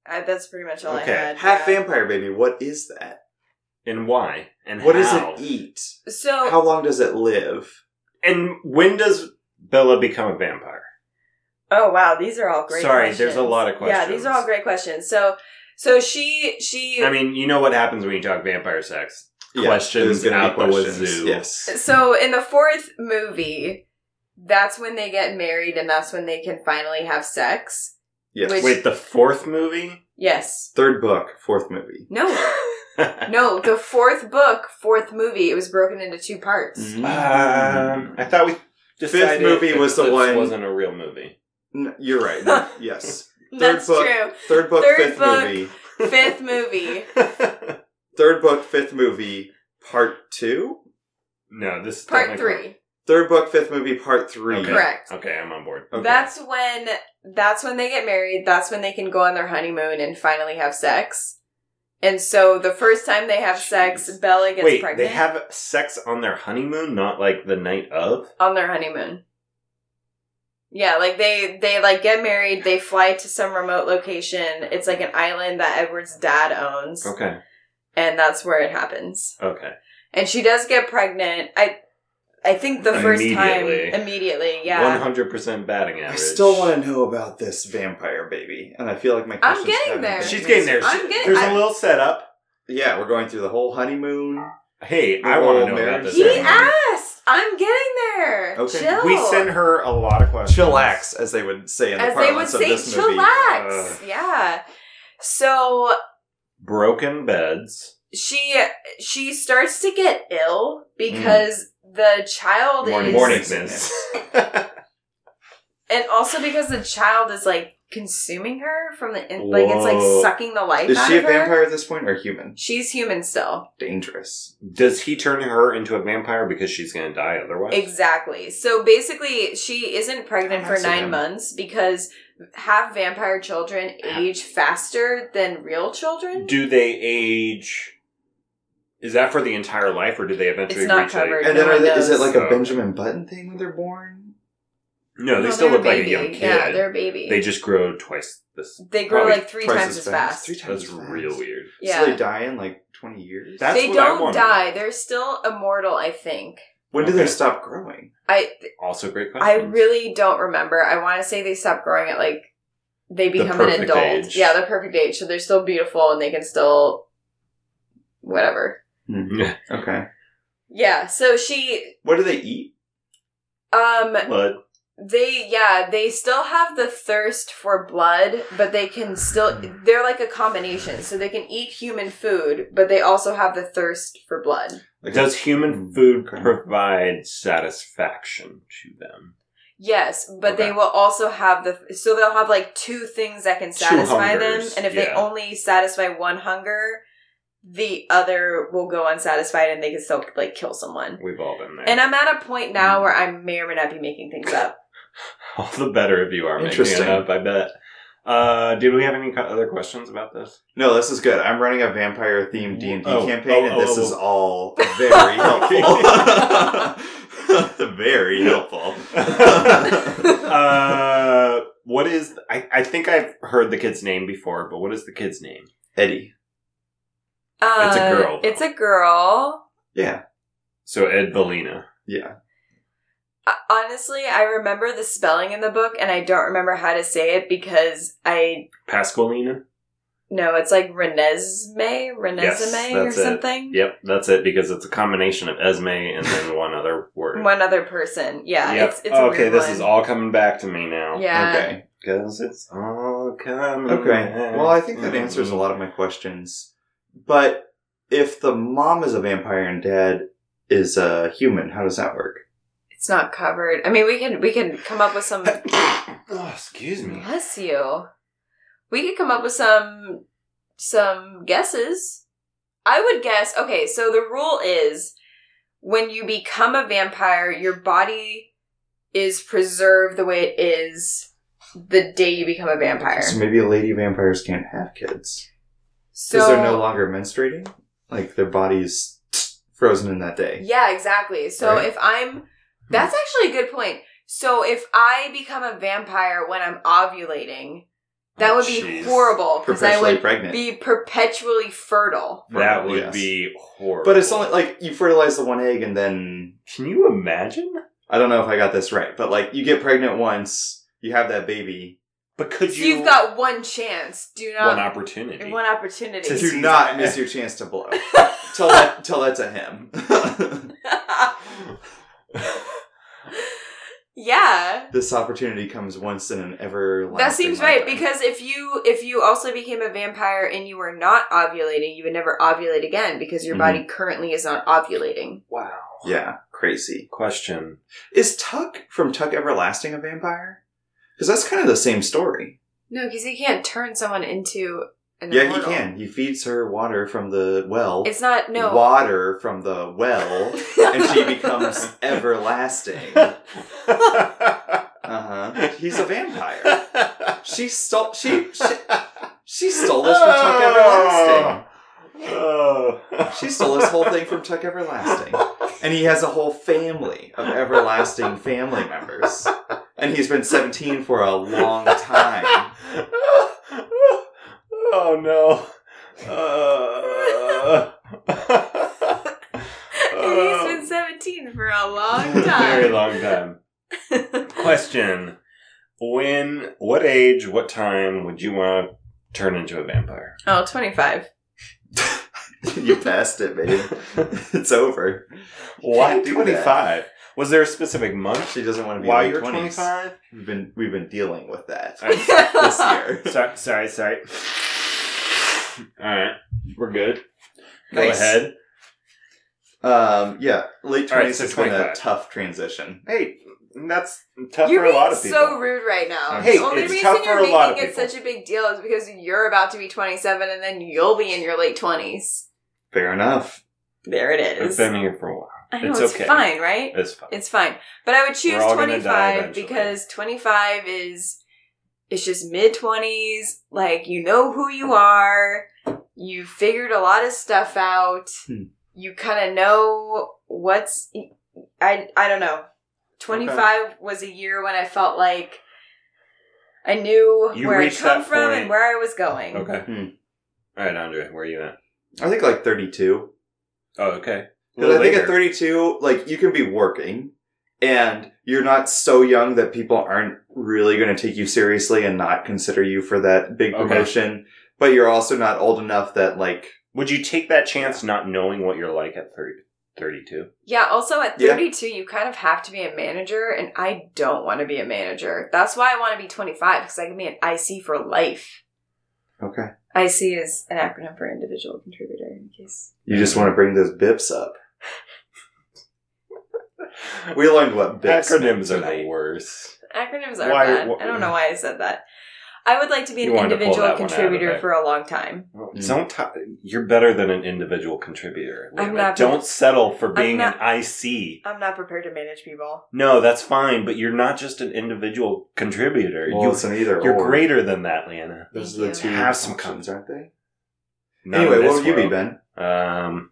That's pretty much all Okay. I had. Half yeah. vampire baby, what is that? And why? And What does how? it eat? So How long does it live? And when does Bella become a vampire? oh wow, these are all great Sorry, questions. there's a lot of Yeah, these are all great questions. So she I mean, you know what happens when you talk vampire sex. Yeah, Questions there's gonna out be the questions. wazoo. Yes. So in the fourth movie, that's when they get married and that's when they can finally have sex. Yes. Which- Wait, the fourth movie? Yes. Third book, fourth movie. No. No, the fourth book, fourth movie, it was broken into 2 parts. I thought we decided movie was the Eclipse one- wasn't a real movie. You're right. No, yes. That's book, true. Third book, Third fifth book. movie. Fifth movie. Third book, fifth movie, part 2? No, this is Part definitely 3. Third book, fifth movie, part 3. Okay. Correct. Okay, I'm on board. Okay. That's when they get married. That's when they can go on their honeymoon and finally have sex. And so the first time they have sex, Jeez. Bella gets Wait, pregnant they have sex on their honeymoon, not like the night of? on their honeymoon. Yeah, like they like get married, they fly to some remote location. It's like an island that Edward's dad owns. Okay. And that's where it happens. Okay. And she does get pregnant. I think the first time Immediately. immediately, yeah. 100% batting average. I still want to know about this vampire baby, and I feel like my I'm questions getting haven't there. been She's getting there. I'm getting- There's I- a little setup. Yeah, we're going through the whole honeymoon. Hey, The I want to whole know about marriage this. He ceremony. asked! I'm getting there! Okay. Chill. We send her a lot of questions. Chillax, as they would say in the As they would parlance of say, this movie. chillax! Yeah. So, Broken beds. she starts to get ill because the child is... Morning sickness. And also because the child is, like, consuming her from the... like, it's, like, Whoa. sucking the life Is out she a of her. vampire at this point, or human? She's human still. Dangerous. Does he turn her into a vampire because she's going to die otherwise? Exactly. So basically, she isn't pregnant for Nice of 9 him. months because half vampire children age faster than real children. Do they age... Is that for the entire life, or do they eventually It's not reach covered. And No then one is it knows. like a Oh. Benjamin Button thing when they're born? No, they No, still they're look like a baby. young kid. Yeah, they're a baby. They just grow twice this. They grow probably like 3 twice times as fast. 3 times That's as fast. real weird. Yeah. So they die in like 20 years? That's They what I don't wanted. die. They're still immortal, I think. When do they Okay. stop growing? Also great question. I really don't remember. I want to say they stop growing at like they The become an perfect adult. age. Yeah, the perfect age. So they're still beautiful and they can still whatever. Okay. Yeah. So she What do they eat? But they still have the thirst for blood, but they can still they're like a combination. So they can eat human food, but they also have the thirst for blood. Like does human food Okay. provide satisfaction to them? Yes, but Okay. they will also have so they'll have like 2 things that can satisfy them, hungers, and if they yeah. only satisfy one hunger, the other will go unsatisfied and they can still like kill someone. We've all been there. And I'm at a point now where I may or may not be making things up. All the better if you are making Interesting. it up, I bet. Did we have any other questions about this? No, this is good. I'm running a vampire themed D&D campaign, and this is oh. all very helpful. Very helpful. What is... I think I've heard the kid's name before, but what is the kid's name? Eddie. It's a girl, though. It's a girl. Yeah. So Ed Valina. Yeah. Honestly, I remember the spelling in the book, and I don't remember how to say it because Pasqualina? No, it's like Renesmee or that's it. something. Yep, that's it, because it's a combination of Esme and then one other word. One other person. Yeah, Yep. it's a okay, weird this one. is all coming back to me now. Yeah. Okay. Because it's all coming Okay. back. Well, I think that answers a lot of my questions. But if the mom is a vampire and dad is a human, how does that work? It's not covered. I mean, we can come up with some. Oh, excuse me. Bless you. We could come up with some guesses. I would guess. Okay, so the rule is when you become a vampire, your body is preserved the way it is the day you become a vampire. So maybe lady vampires can't have kids. So Because they're no longer menstruating? Like, their body's frozen in that day. yeah, exactly. So Right. if I'm, that's actually a good point. So if I become a vampire when I'm ovulating, That would be jeez. horrible because I Perpetually would pregnant. be perpetually fertile. That would Yes. be horrible. But it's only like you fertilize the one egg and then Can you imagine? I don't know if I got this right, but like you get pregnant once, you have that baby. But could So you? you've got one chance. Do not one opportunity. one opportunity. To Do see not that. miss your chance to blow. Tell that to him. Yeah. This opportunity comes once in an everlasting That seems right, lifetime. because if you also became a vampire and you were not ovulating, you would never ovulate again because your body currently is not ovulating. Wow. Yeah, crazy. Question. Is Tuck from Tuck Everlasting a vampire? Because that's kind of the same story. No, because you can't turn someone into an Yeah, immortal. he can. He feeds her water from the well. It's not, no. Water from the well, and she becomes everlasting. He's a vampire. She stole this from Tuck Everlasting. She stole this whole thing from Tuck Everlasting. And he has a whole family of everlasting family members. And he's been 17 for a long time. Oh no. And he's been 17 for a long Very time. long time. Question. What age, what time would you want to turn into a vampire? Oh, 25. You passed it, babe. It's over. Why Can't do that. 25? Was there a specific month She doesn't want to be while late you're 20s. 25? We've been dealing with that All right. this year. Sorry. Alright. We're good. Go Nice. ahead. Yeah, late All right, 20s so has been a 25. tough transition. Hey, that's tough You're for a lot being of people. so rude right now. Hey, the only it's reason tough you're for a lot of making it people. such a big deal is because you're about to be 27 and then you'll be in your late 20s. Fair enough. There it I've is. been here for a while. I know, it's it's okay. fine, right? It's fine. It's fine. But I would choose We're all gonna die 25 eventually. because 25 it's just mid-20s. Like, you know who you are. You figured a lot of stuff out. You kind of know what's... I don't know. 25 was a year when I felt like I knew You where I reached come that from point. and where I was going. Okay. All right, Andre, where are you at? I think like 32. Oh, okay. Because I think at 32, like, you can be working, and you're not so young that people aren't really going to take you seriously and not consider you for that big Okay. promotion. But you're also not old enough that, like... Would you take that chance not knowing what you're like at 32? Yeah, also at Yeah. 32, you kind of have to be a manager, and I don't want to be a manager. That's why I want to be 25, because I can be an IC for life. Okay. IC is an acronym for individual contributor, in case. You just want to bring those bips up. We learned what bips meant Acronyms are tonight. the worst. Acronyms are Why- bad. wh- I don't know why I said that. I would like to be You an wanted to pull individual that one out of contributor there. for a long time. You're better than an individual contributor. I'm Lena. not- Don't settle for being not- an IC. I'm not prepared to manage people. No, that's fine, but you're not just an individual contributor. Well, it's an either You're or. greater than that, Lena. Those Thank are the two you. Have some options, aren't they? Not Anyway, in what this would you be, world. Ben?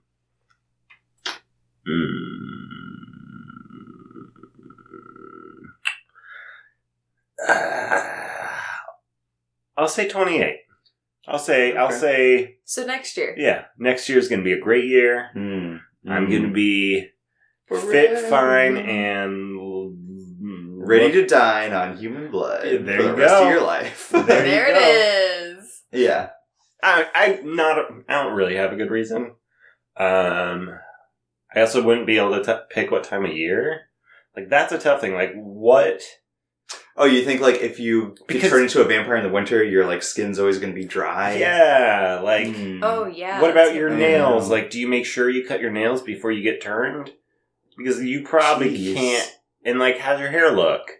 I'll say 28. I'll say, So next year. yeah, next year's going to be a great year. I'm going to be fit, fine, and ready to dine on human blood There for you the rest go. of your life. There you There go. it is. Yeah. I don't really have a good reason. I also wouldn't be able to pick what time of year. Like, that's a tough thing. Like, what? Oh, you think like if you could Because- turn into a vampire in the winter, your like skin's always going to be dry? Yeah, like, Mm. Oh, yeah. what about that's your a- nails? Like, do you make sure you cut your nails before you get turned? Because you probably Jeez. can't. And, like, how's your hair look?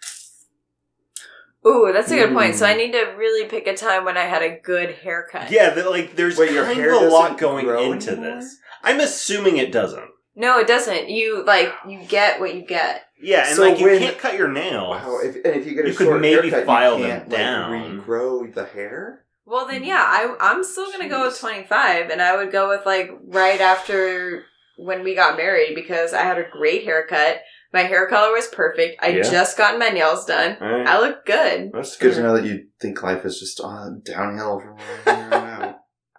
Ooh, that's a good point. Mm. So I need to really pick a time when I had a good haircut. Yeah, there's Wait, your kind hair of a lot doesn't going grow into anymore? this. I'm assuming it doesn't. No, it doesn't. You get what you get. Yeah, and So like you when- can't cut your nails. Wow, if you get a You could short maybe haircut, file you them can't, down. Like, regrow the hair? Well, then, yeah, I'm still going to go with Jeez. 25, and I would go with, like, right after when we got married, because I had a great haircut. My hair color was perfect. I just gotten my nails done. Right. I look good. That's good to know that you think life is just downhill from here on out.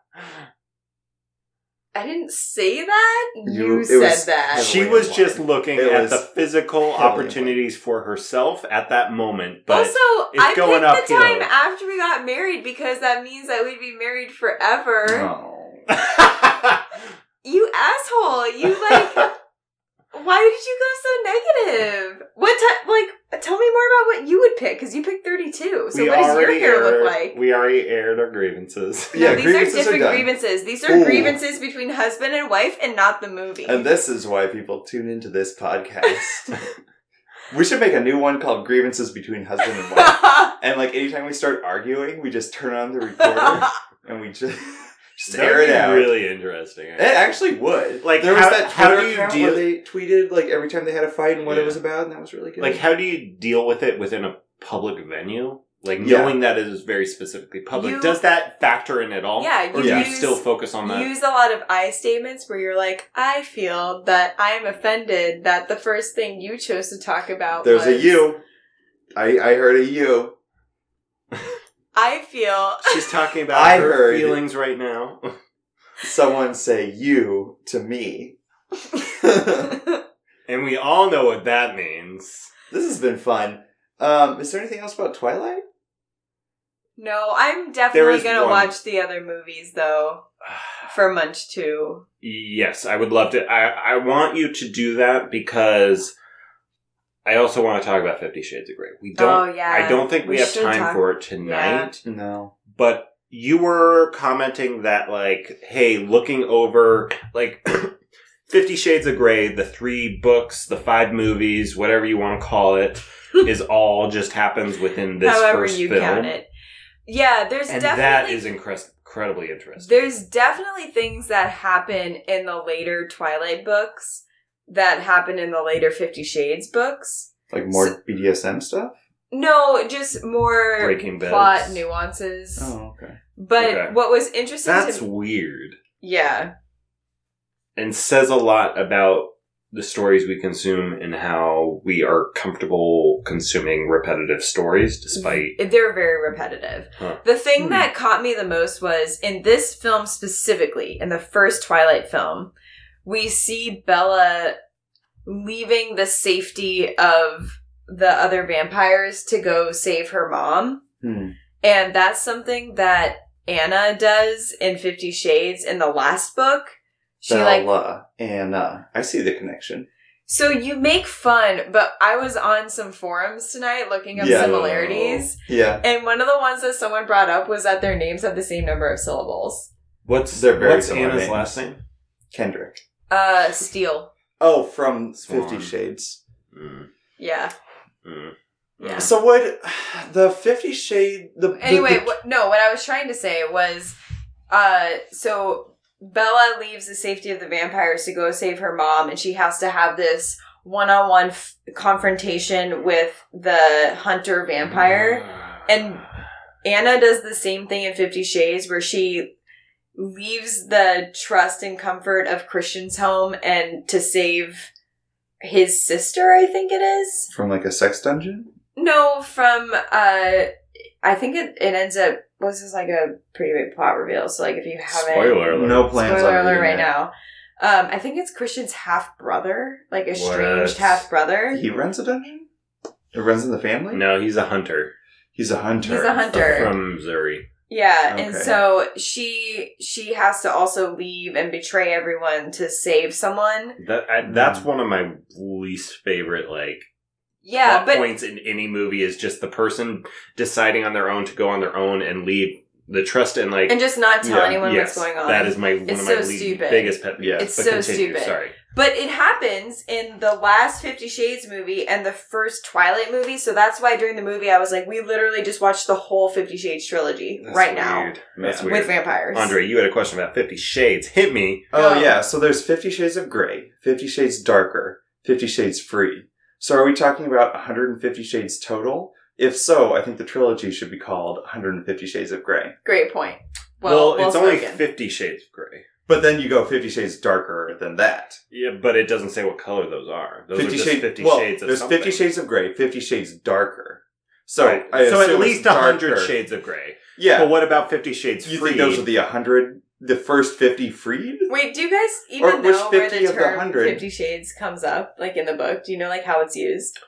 I didn't say that. You it said was that. She heavily was implied. just looking It at was the physical heavily opportunities for herself at that moment. But Also, it's I going picked the uphill. time after we got married because that means that we'd be married forever. Oh. You asshole! You like. Why did you go so negative? What time? Like, tell me more about what you would pick because you picked 32. So what does your hair look like? We already aired our grievances. No, Yeah, these grievances are are different done. grievances. These are Ooh. grievances between husband and wife, and not the movie. And this is why people tune into this podcast. We should make a new one called Grievances Between Husband and Wife. And like anytime we start arguing, we just turn on the recorder and we just That air would it be out. really interesting. It actually would. Like, there was how- that how Twitter do you account deal- where they tweeted like every time they had a fight and what Yeah. it was about, and that was really good. Like, how do you deal with it within a public venue? Like, Yeah. knowing that it is very specifically public. You- Does that factor in at all? Yeah, Or you do you use- still focus on that? Use a lot of I statements where you're like, I feel that I'm offended that the first thing you chose to talk about There's was... a you. I heard a you. I feel... She's talking about I her heard- feelings right now. Someone say you to me. And we all know what that means. This has been fun. Is there anything else about Twilight? No, I'm There definitely is gonna one. watch the other movies, though, for Munch 2. Yes, I would love to. I want you to do that because I also want to talk about 50 Shades of Grey. We don't. Oh, yeah. I don't think we have should time talk- for it tonight. No. But you were commenting that, like, hey, looking over, like, 50 Shades of Grey, the 3 books, the 5 movies, whatever you want to call it, is all just happens within this However first you film. count it. Yeah, there's And definitely... that is incredibly interesting. There's definitely things that happen in the later Twilight books that happen in the later 50 Shades books. Like more BDSM stuff? No, just more Breaking plot Beds. nuances. Oh, okay. But Okay. what was interesting That's to me... weird. Yeah. And says a lot about the stories we consume and how we are comfortable consuming repetitive stories despite... They're very repetitive. Huh. The thing that caught me the most was, in this film specifically, in the first Twilight film, we see Bella leaving the safety of the other vampires to go save her mom. And that's something that Anna does in 50 Shades in the last book. She Bella, Anna. I see the connection. So you make fun, but I was on some forums tonight looking up Yeah. similarities. Yeah. And one of the ones that someone brought up was that their names have the same number of syllables. They're very What's similar Anna's names. last name? Kendrick. Steele. Oh, from 50 Swan. Shades. Mm, Yeah. mm. Yeah. So what, the 50 Shade, Anyway, what I was trying to say was, so Bella leaves the safety of the vampires to go save her mom, and she has to have this one-on-one confrontation with the hunter vampire. And Anna does the same thing in 50 Shades, where she leaves the trust and comfort of Christian's home and to save his sister, I think it is. From like a sex dungeon? No, from, I think it ends up, this is like a pretty big plot reveal, so like if you haven't... Spoiler alert. No plans Spoiler on alert reading right it. now. I think it's Christian's half-brother, like estranged What? half-brother. He runs a dungeon? It runs in the family? No, he's a hunter He's a hunter. He's a hunter. from Missouri. Yeah, and Okay. so she has to also leave and betray everyone to save someone. That's one of my least favorite, like, Yeah, plot but points in any movie is just the person deciding on their own to go on their own and leave the trust and, like... and just not tell Yeah, anyone yes, what's going on. that is one It's of my so stupid. biggest pet peeves. Yeah. It's But so continue, stupid. Sorry. But it happens in the last 50 Shades movie and the first Twilight movie, so that's why during the movie I was like, we literally just watched the whole 50 Shades trilogy That's right now weird. That's Yeah. weird. with vampires. Andre, you had a question about 50 Shades. Hit me. Oh, No. yeah. So there's 50 Shades of Grey, 50 Shades Darker, 50 Shades Free. So are we talking about 150 Shades total? If so, I think the trilogy should be called 150 Shades of Grey. Great point. Well, it's only spoken. 50 Shades of Grey. But then you go 50 Shades Darker than that. Yeah, but it doesn't say what color those are. Those 50 are just shades, 50 well, shades of there's something. 50 Shades of Grey, 50 Shades Darker. So, Right. I So at assume least it's 100 darker. shades of gray. Yeah. But what about 50 Shades You Freed? think those are the 100, the first 50 freed? Wait, do you guys Or even which know where 50 the of the term 100? 50 Shades comes up, like in the book? Do you know like how it's used?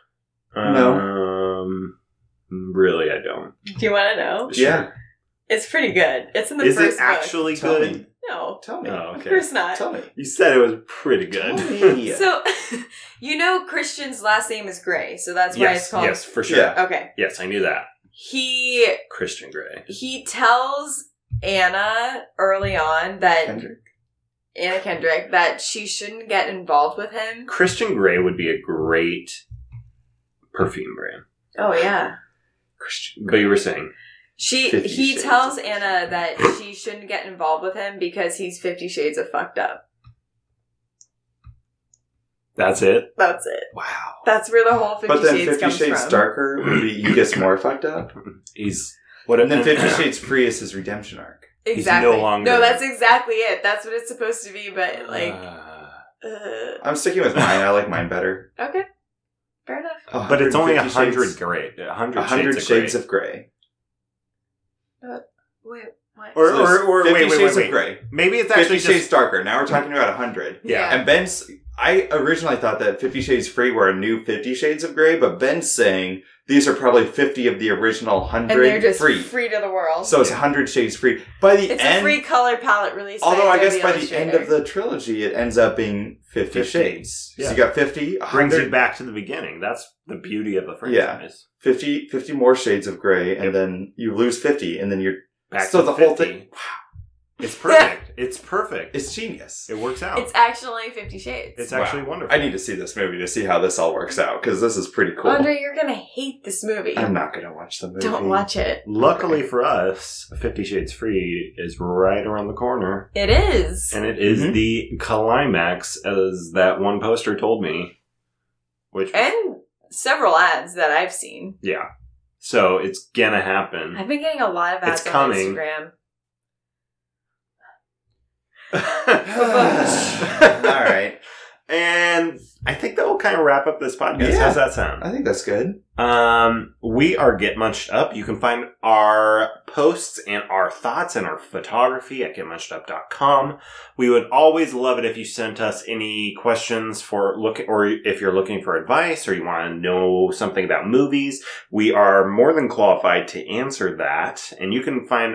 Really, I don't. Do you want to know? Sure. Yeah. It's pretty good. It's in the Is first it actually Tell good? me. book. No, Tell me. Oh, of okay. course not. Tell me. You said it was pretty good. Tell me. So, you know Christian's last name is Grey, so that's why it's Yes, called... yes, for sure. Yeah. Okay. Yes, I knew that. He Christian Grey. tells Anna early on that... Kendrick. Anna Kendrick, that she shouldn't get involved with him. Christian Grey would be a great perfume brand. Oh, yeah. Christian. But you were saying. 50 He Shades tells of- Anna that she shouldn't get involved with him because he's 50 Shades of fucked up. That's it? That's it. Wow. That's where the whole 50 But then Shades 50 comes Shades from. Darker would be he gets more fucked up. He's. What And then 50 Shades Free is his redemption arc. Exactly. no longer- No, that's exactly it. That's what it's supposed to be, but like... I'm sticking with mine. I like mine better. Okay. Fair enough. But it's only 150 100 shades- gray. 100 100 shades of gray. Shades of Grey. Wait, what? Or, So there's or 50 wait, Shades wait. of Grey. Maybe it's 50 actually Shades just. Darker. Now we're talking about 100. Yeah. And Ben's... I originally thought that 50 Shades Free were a new 50 Shades of Grey, but Ben's saying these are probably 50 of the original 100 And they're just free. free to the world. So it's 100 Shades Free. By the It's end... a free color palette release. Although by I guess Adobe by the end Illustrator. of the trilogy, it ends up being 50 Shades. Yeah. So you got 50, Brings 100, you back to the beginning. That's the beauty of the franchise. 50 more Shades of Grey, and then you lose 50, and then you're... Back So to the whole 50. thing... It's perfect. It's perfect. It's genius. It works out. It's actually 50 Shades. It's actually wonderful. I need to see this movie to see how this all works out, because this is pretty cool. Andre, you're gonna hate this movie. I'm not going to watch the movie. Don't watch it. Luckily for us, 50 Shades Free is right around the corner. It is. And it is Mhm. the climax, as that one poster told me. Which, And several ads that I've seen. yeah. So it's gonna happen. I've been getting a lot of ads It's on coming. Instagram. All right. And I think that will kind of wrap up this podcast. Yeah. How's that sound? I think that's good. We are Get Munched Up. You can find our posts and our thoughts and our photography at getmunchedup.com. We would always love it if you sent us any questions or if you're looking for advice or you want to know something about movies. We are more than qualified to answer that. And you can find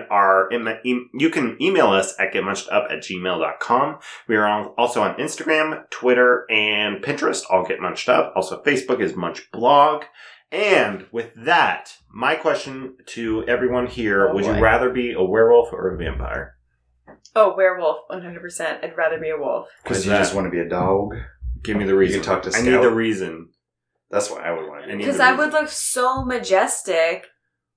you can email us at getmunchedup@gmail.com. We are also on Instagram, Twitter, and Pinterest. All Get Munched Up. Also, Facebook is Munch Blog. And with that, my question to everyone here, Oh, would boy. you rather be a werewolf or a vampire? Oh, werewolf, 100%. I'd rather be a wolf. Because Why's you that? just want to be a dog. Give me the reason. can talk to I need Scout. the reason. That's what I would want to I be. need Because the I reason. would look so majestic.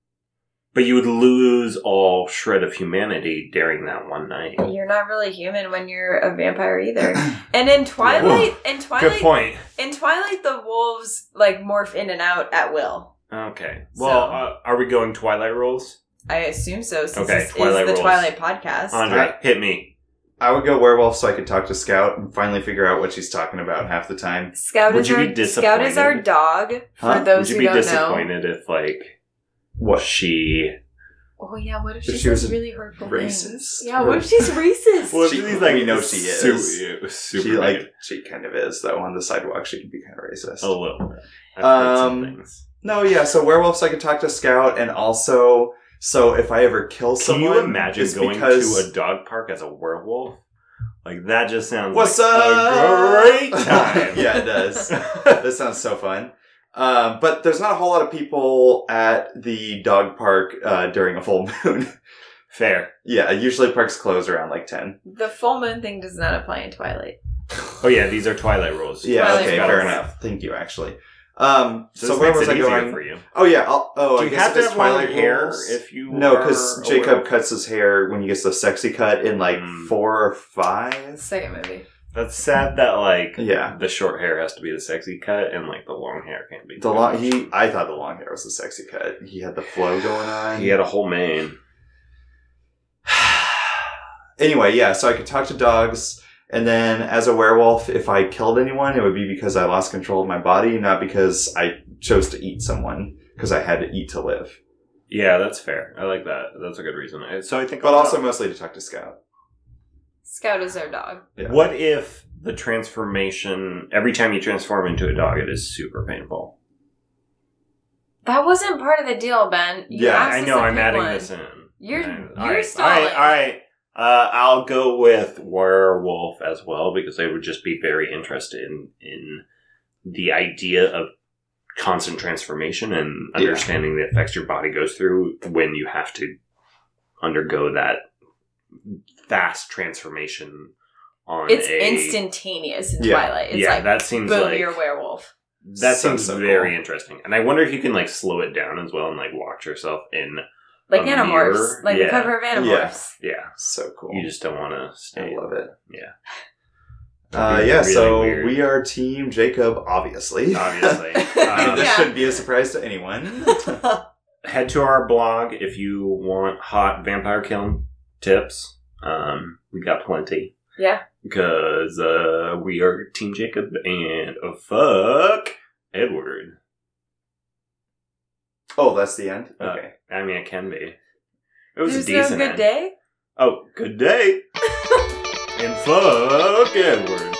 But you would lose all shred of humanity during that one night. You're not really human when you're a vampire either. And in Twilight, Good point. in Twilight, the wolves like morph in and out at will. Okay. Well, are we going Twilight rules? I assume so, since Okay, this Twilight is the rules. Twilight podcast. Andre, hit me. I would go werewolf so I could talk to Scout and finally figure out what she's talking about half the time. Scout Would is you our be disappointed? Scout is our dog. For Huh? those Would you who be don't know. disappointed if, like, What? she... Oh yeah, what if If she she was says really hurtful racist? things? Yeah, what if she's racist? Well, She- she's like, we know she is. Super She mean. she kind of is though. On the sidewalk, she can be kind of racist. A little bit. I've heard some things. No, yeah. So werewolf, so I could talk to Scout, and also, so if I ever kill Can someone, you imagine it's going because to a dog park as a werewolf? Like, that just sounds What's like up? a great time. Yeah, it does. This sounds so fun. But there's not a whole lot of people at the dog park during a full moon. Fair. Yeah, usually parks close around like 10. The full moon thing does not apply in Twilight. Oh, yeah, these are Twilight rules. Yeah, Twilight okay, rules. fair enough. Thank you, actually. So So where this was makes I it easier going? for you. Oh yeah. Do I you guess have if to it's have long Twilight hair rules- if you No, are because a Jacob werewolf? cuts his hair when he gets the sexy cut in like 4 or 5. Second movie. That's sad that, like, Yeah. the short hair has to be the sexy cut and, like, the long hair can't be. I thought the long hair was the sexy cut. He had the flow going on. He had a whole mane. Anyway, yeah, so I could talk to dogs, and then as a werewolf, if I killed anyone, it would be because I lost control of my body, not because I chose to eat someone, because I had to eat to live. Yeah, that's fair. I like that. That's a good reason. So I think... But also mostly to talk to Scout. Scout is our dog. Yeah. What if the transformation... Every time you transform into a dog, it is super painful? That wasn't part of the deal, Ben. You asked I us know. to I'm pick adding one. this in. You're All stalling. right. I'll go with werewolf as well, because I would just be very interested in the idea of constant transformation and understanding the effects your body goes through when you have to undergo that fast transformation on It's instantaneous in Twilight. It's like, that seems boom, like... you're a werewolf. That seems so very cool. interesting. And I wonder if you can, like, slow it down as well and, like, watch yourself in... Like a Animorphs. mirror. Like Yeah. the cover of Animorphs. Yeah. So cool. You just don't want to I stay... love it. Yeah. So weird. we are Team Jacob, obviously. Obviously. This Yeah. shouldn't be a surprise to anyone. Head to our blog if you want hot vampire killing tips. We got plenty. Yeah. Because we are Team Jacob and fuck Edward. Oh, that's the end? Okay. I mean, it can be. It was There's a no decent good end. day? Oh, good day. And fuck Edward.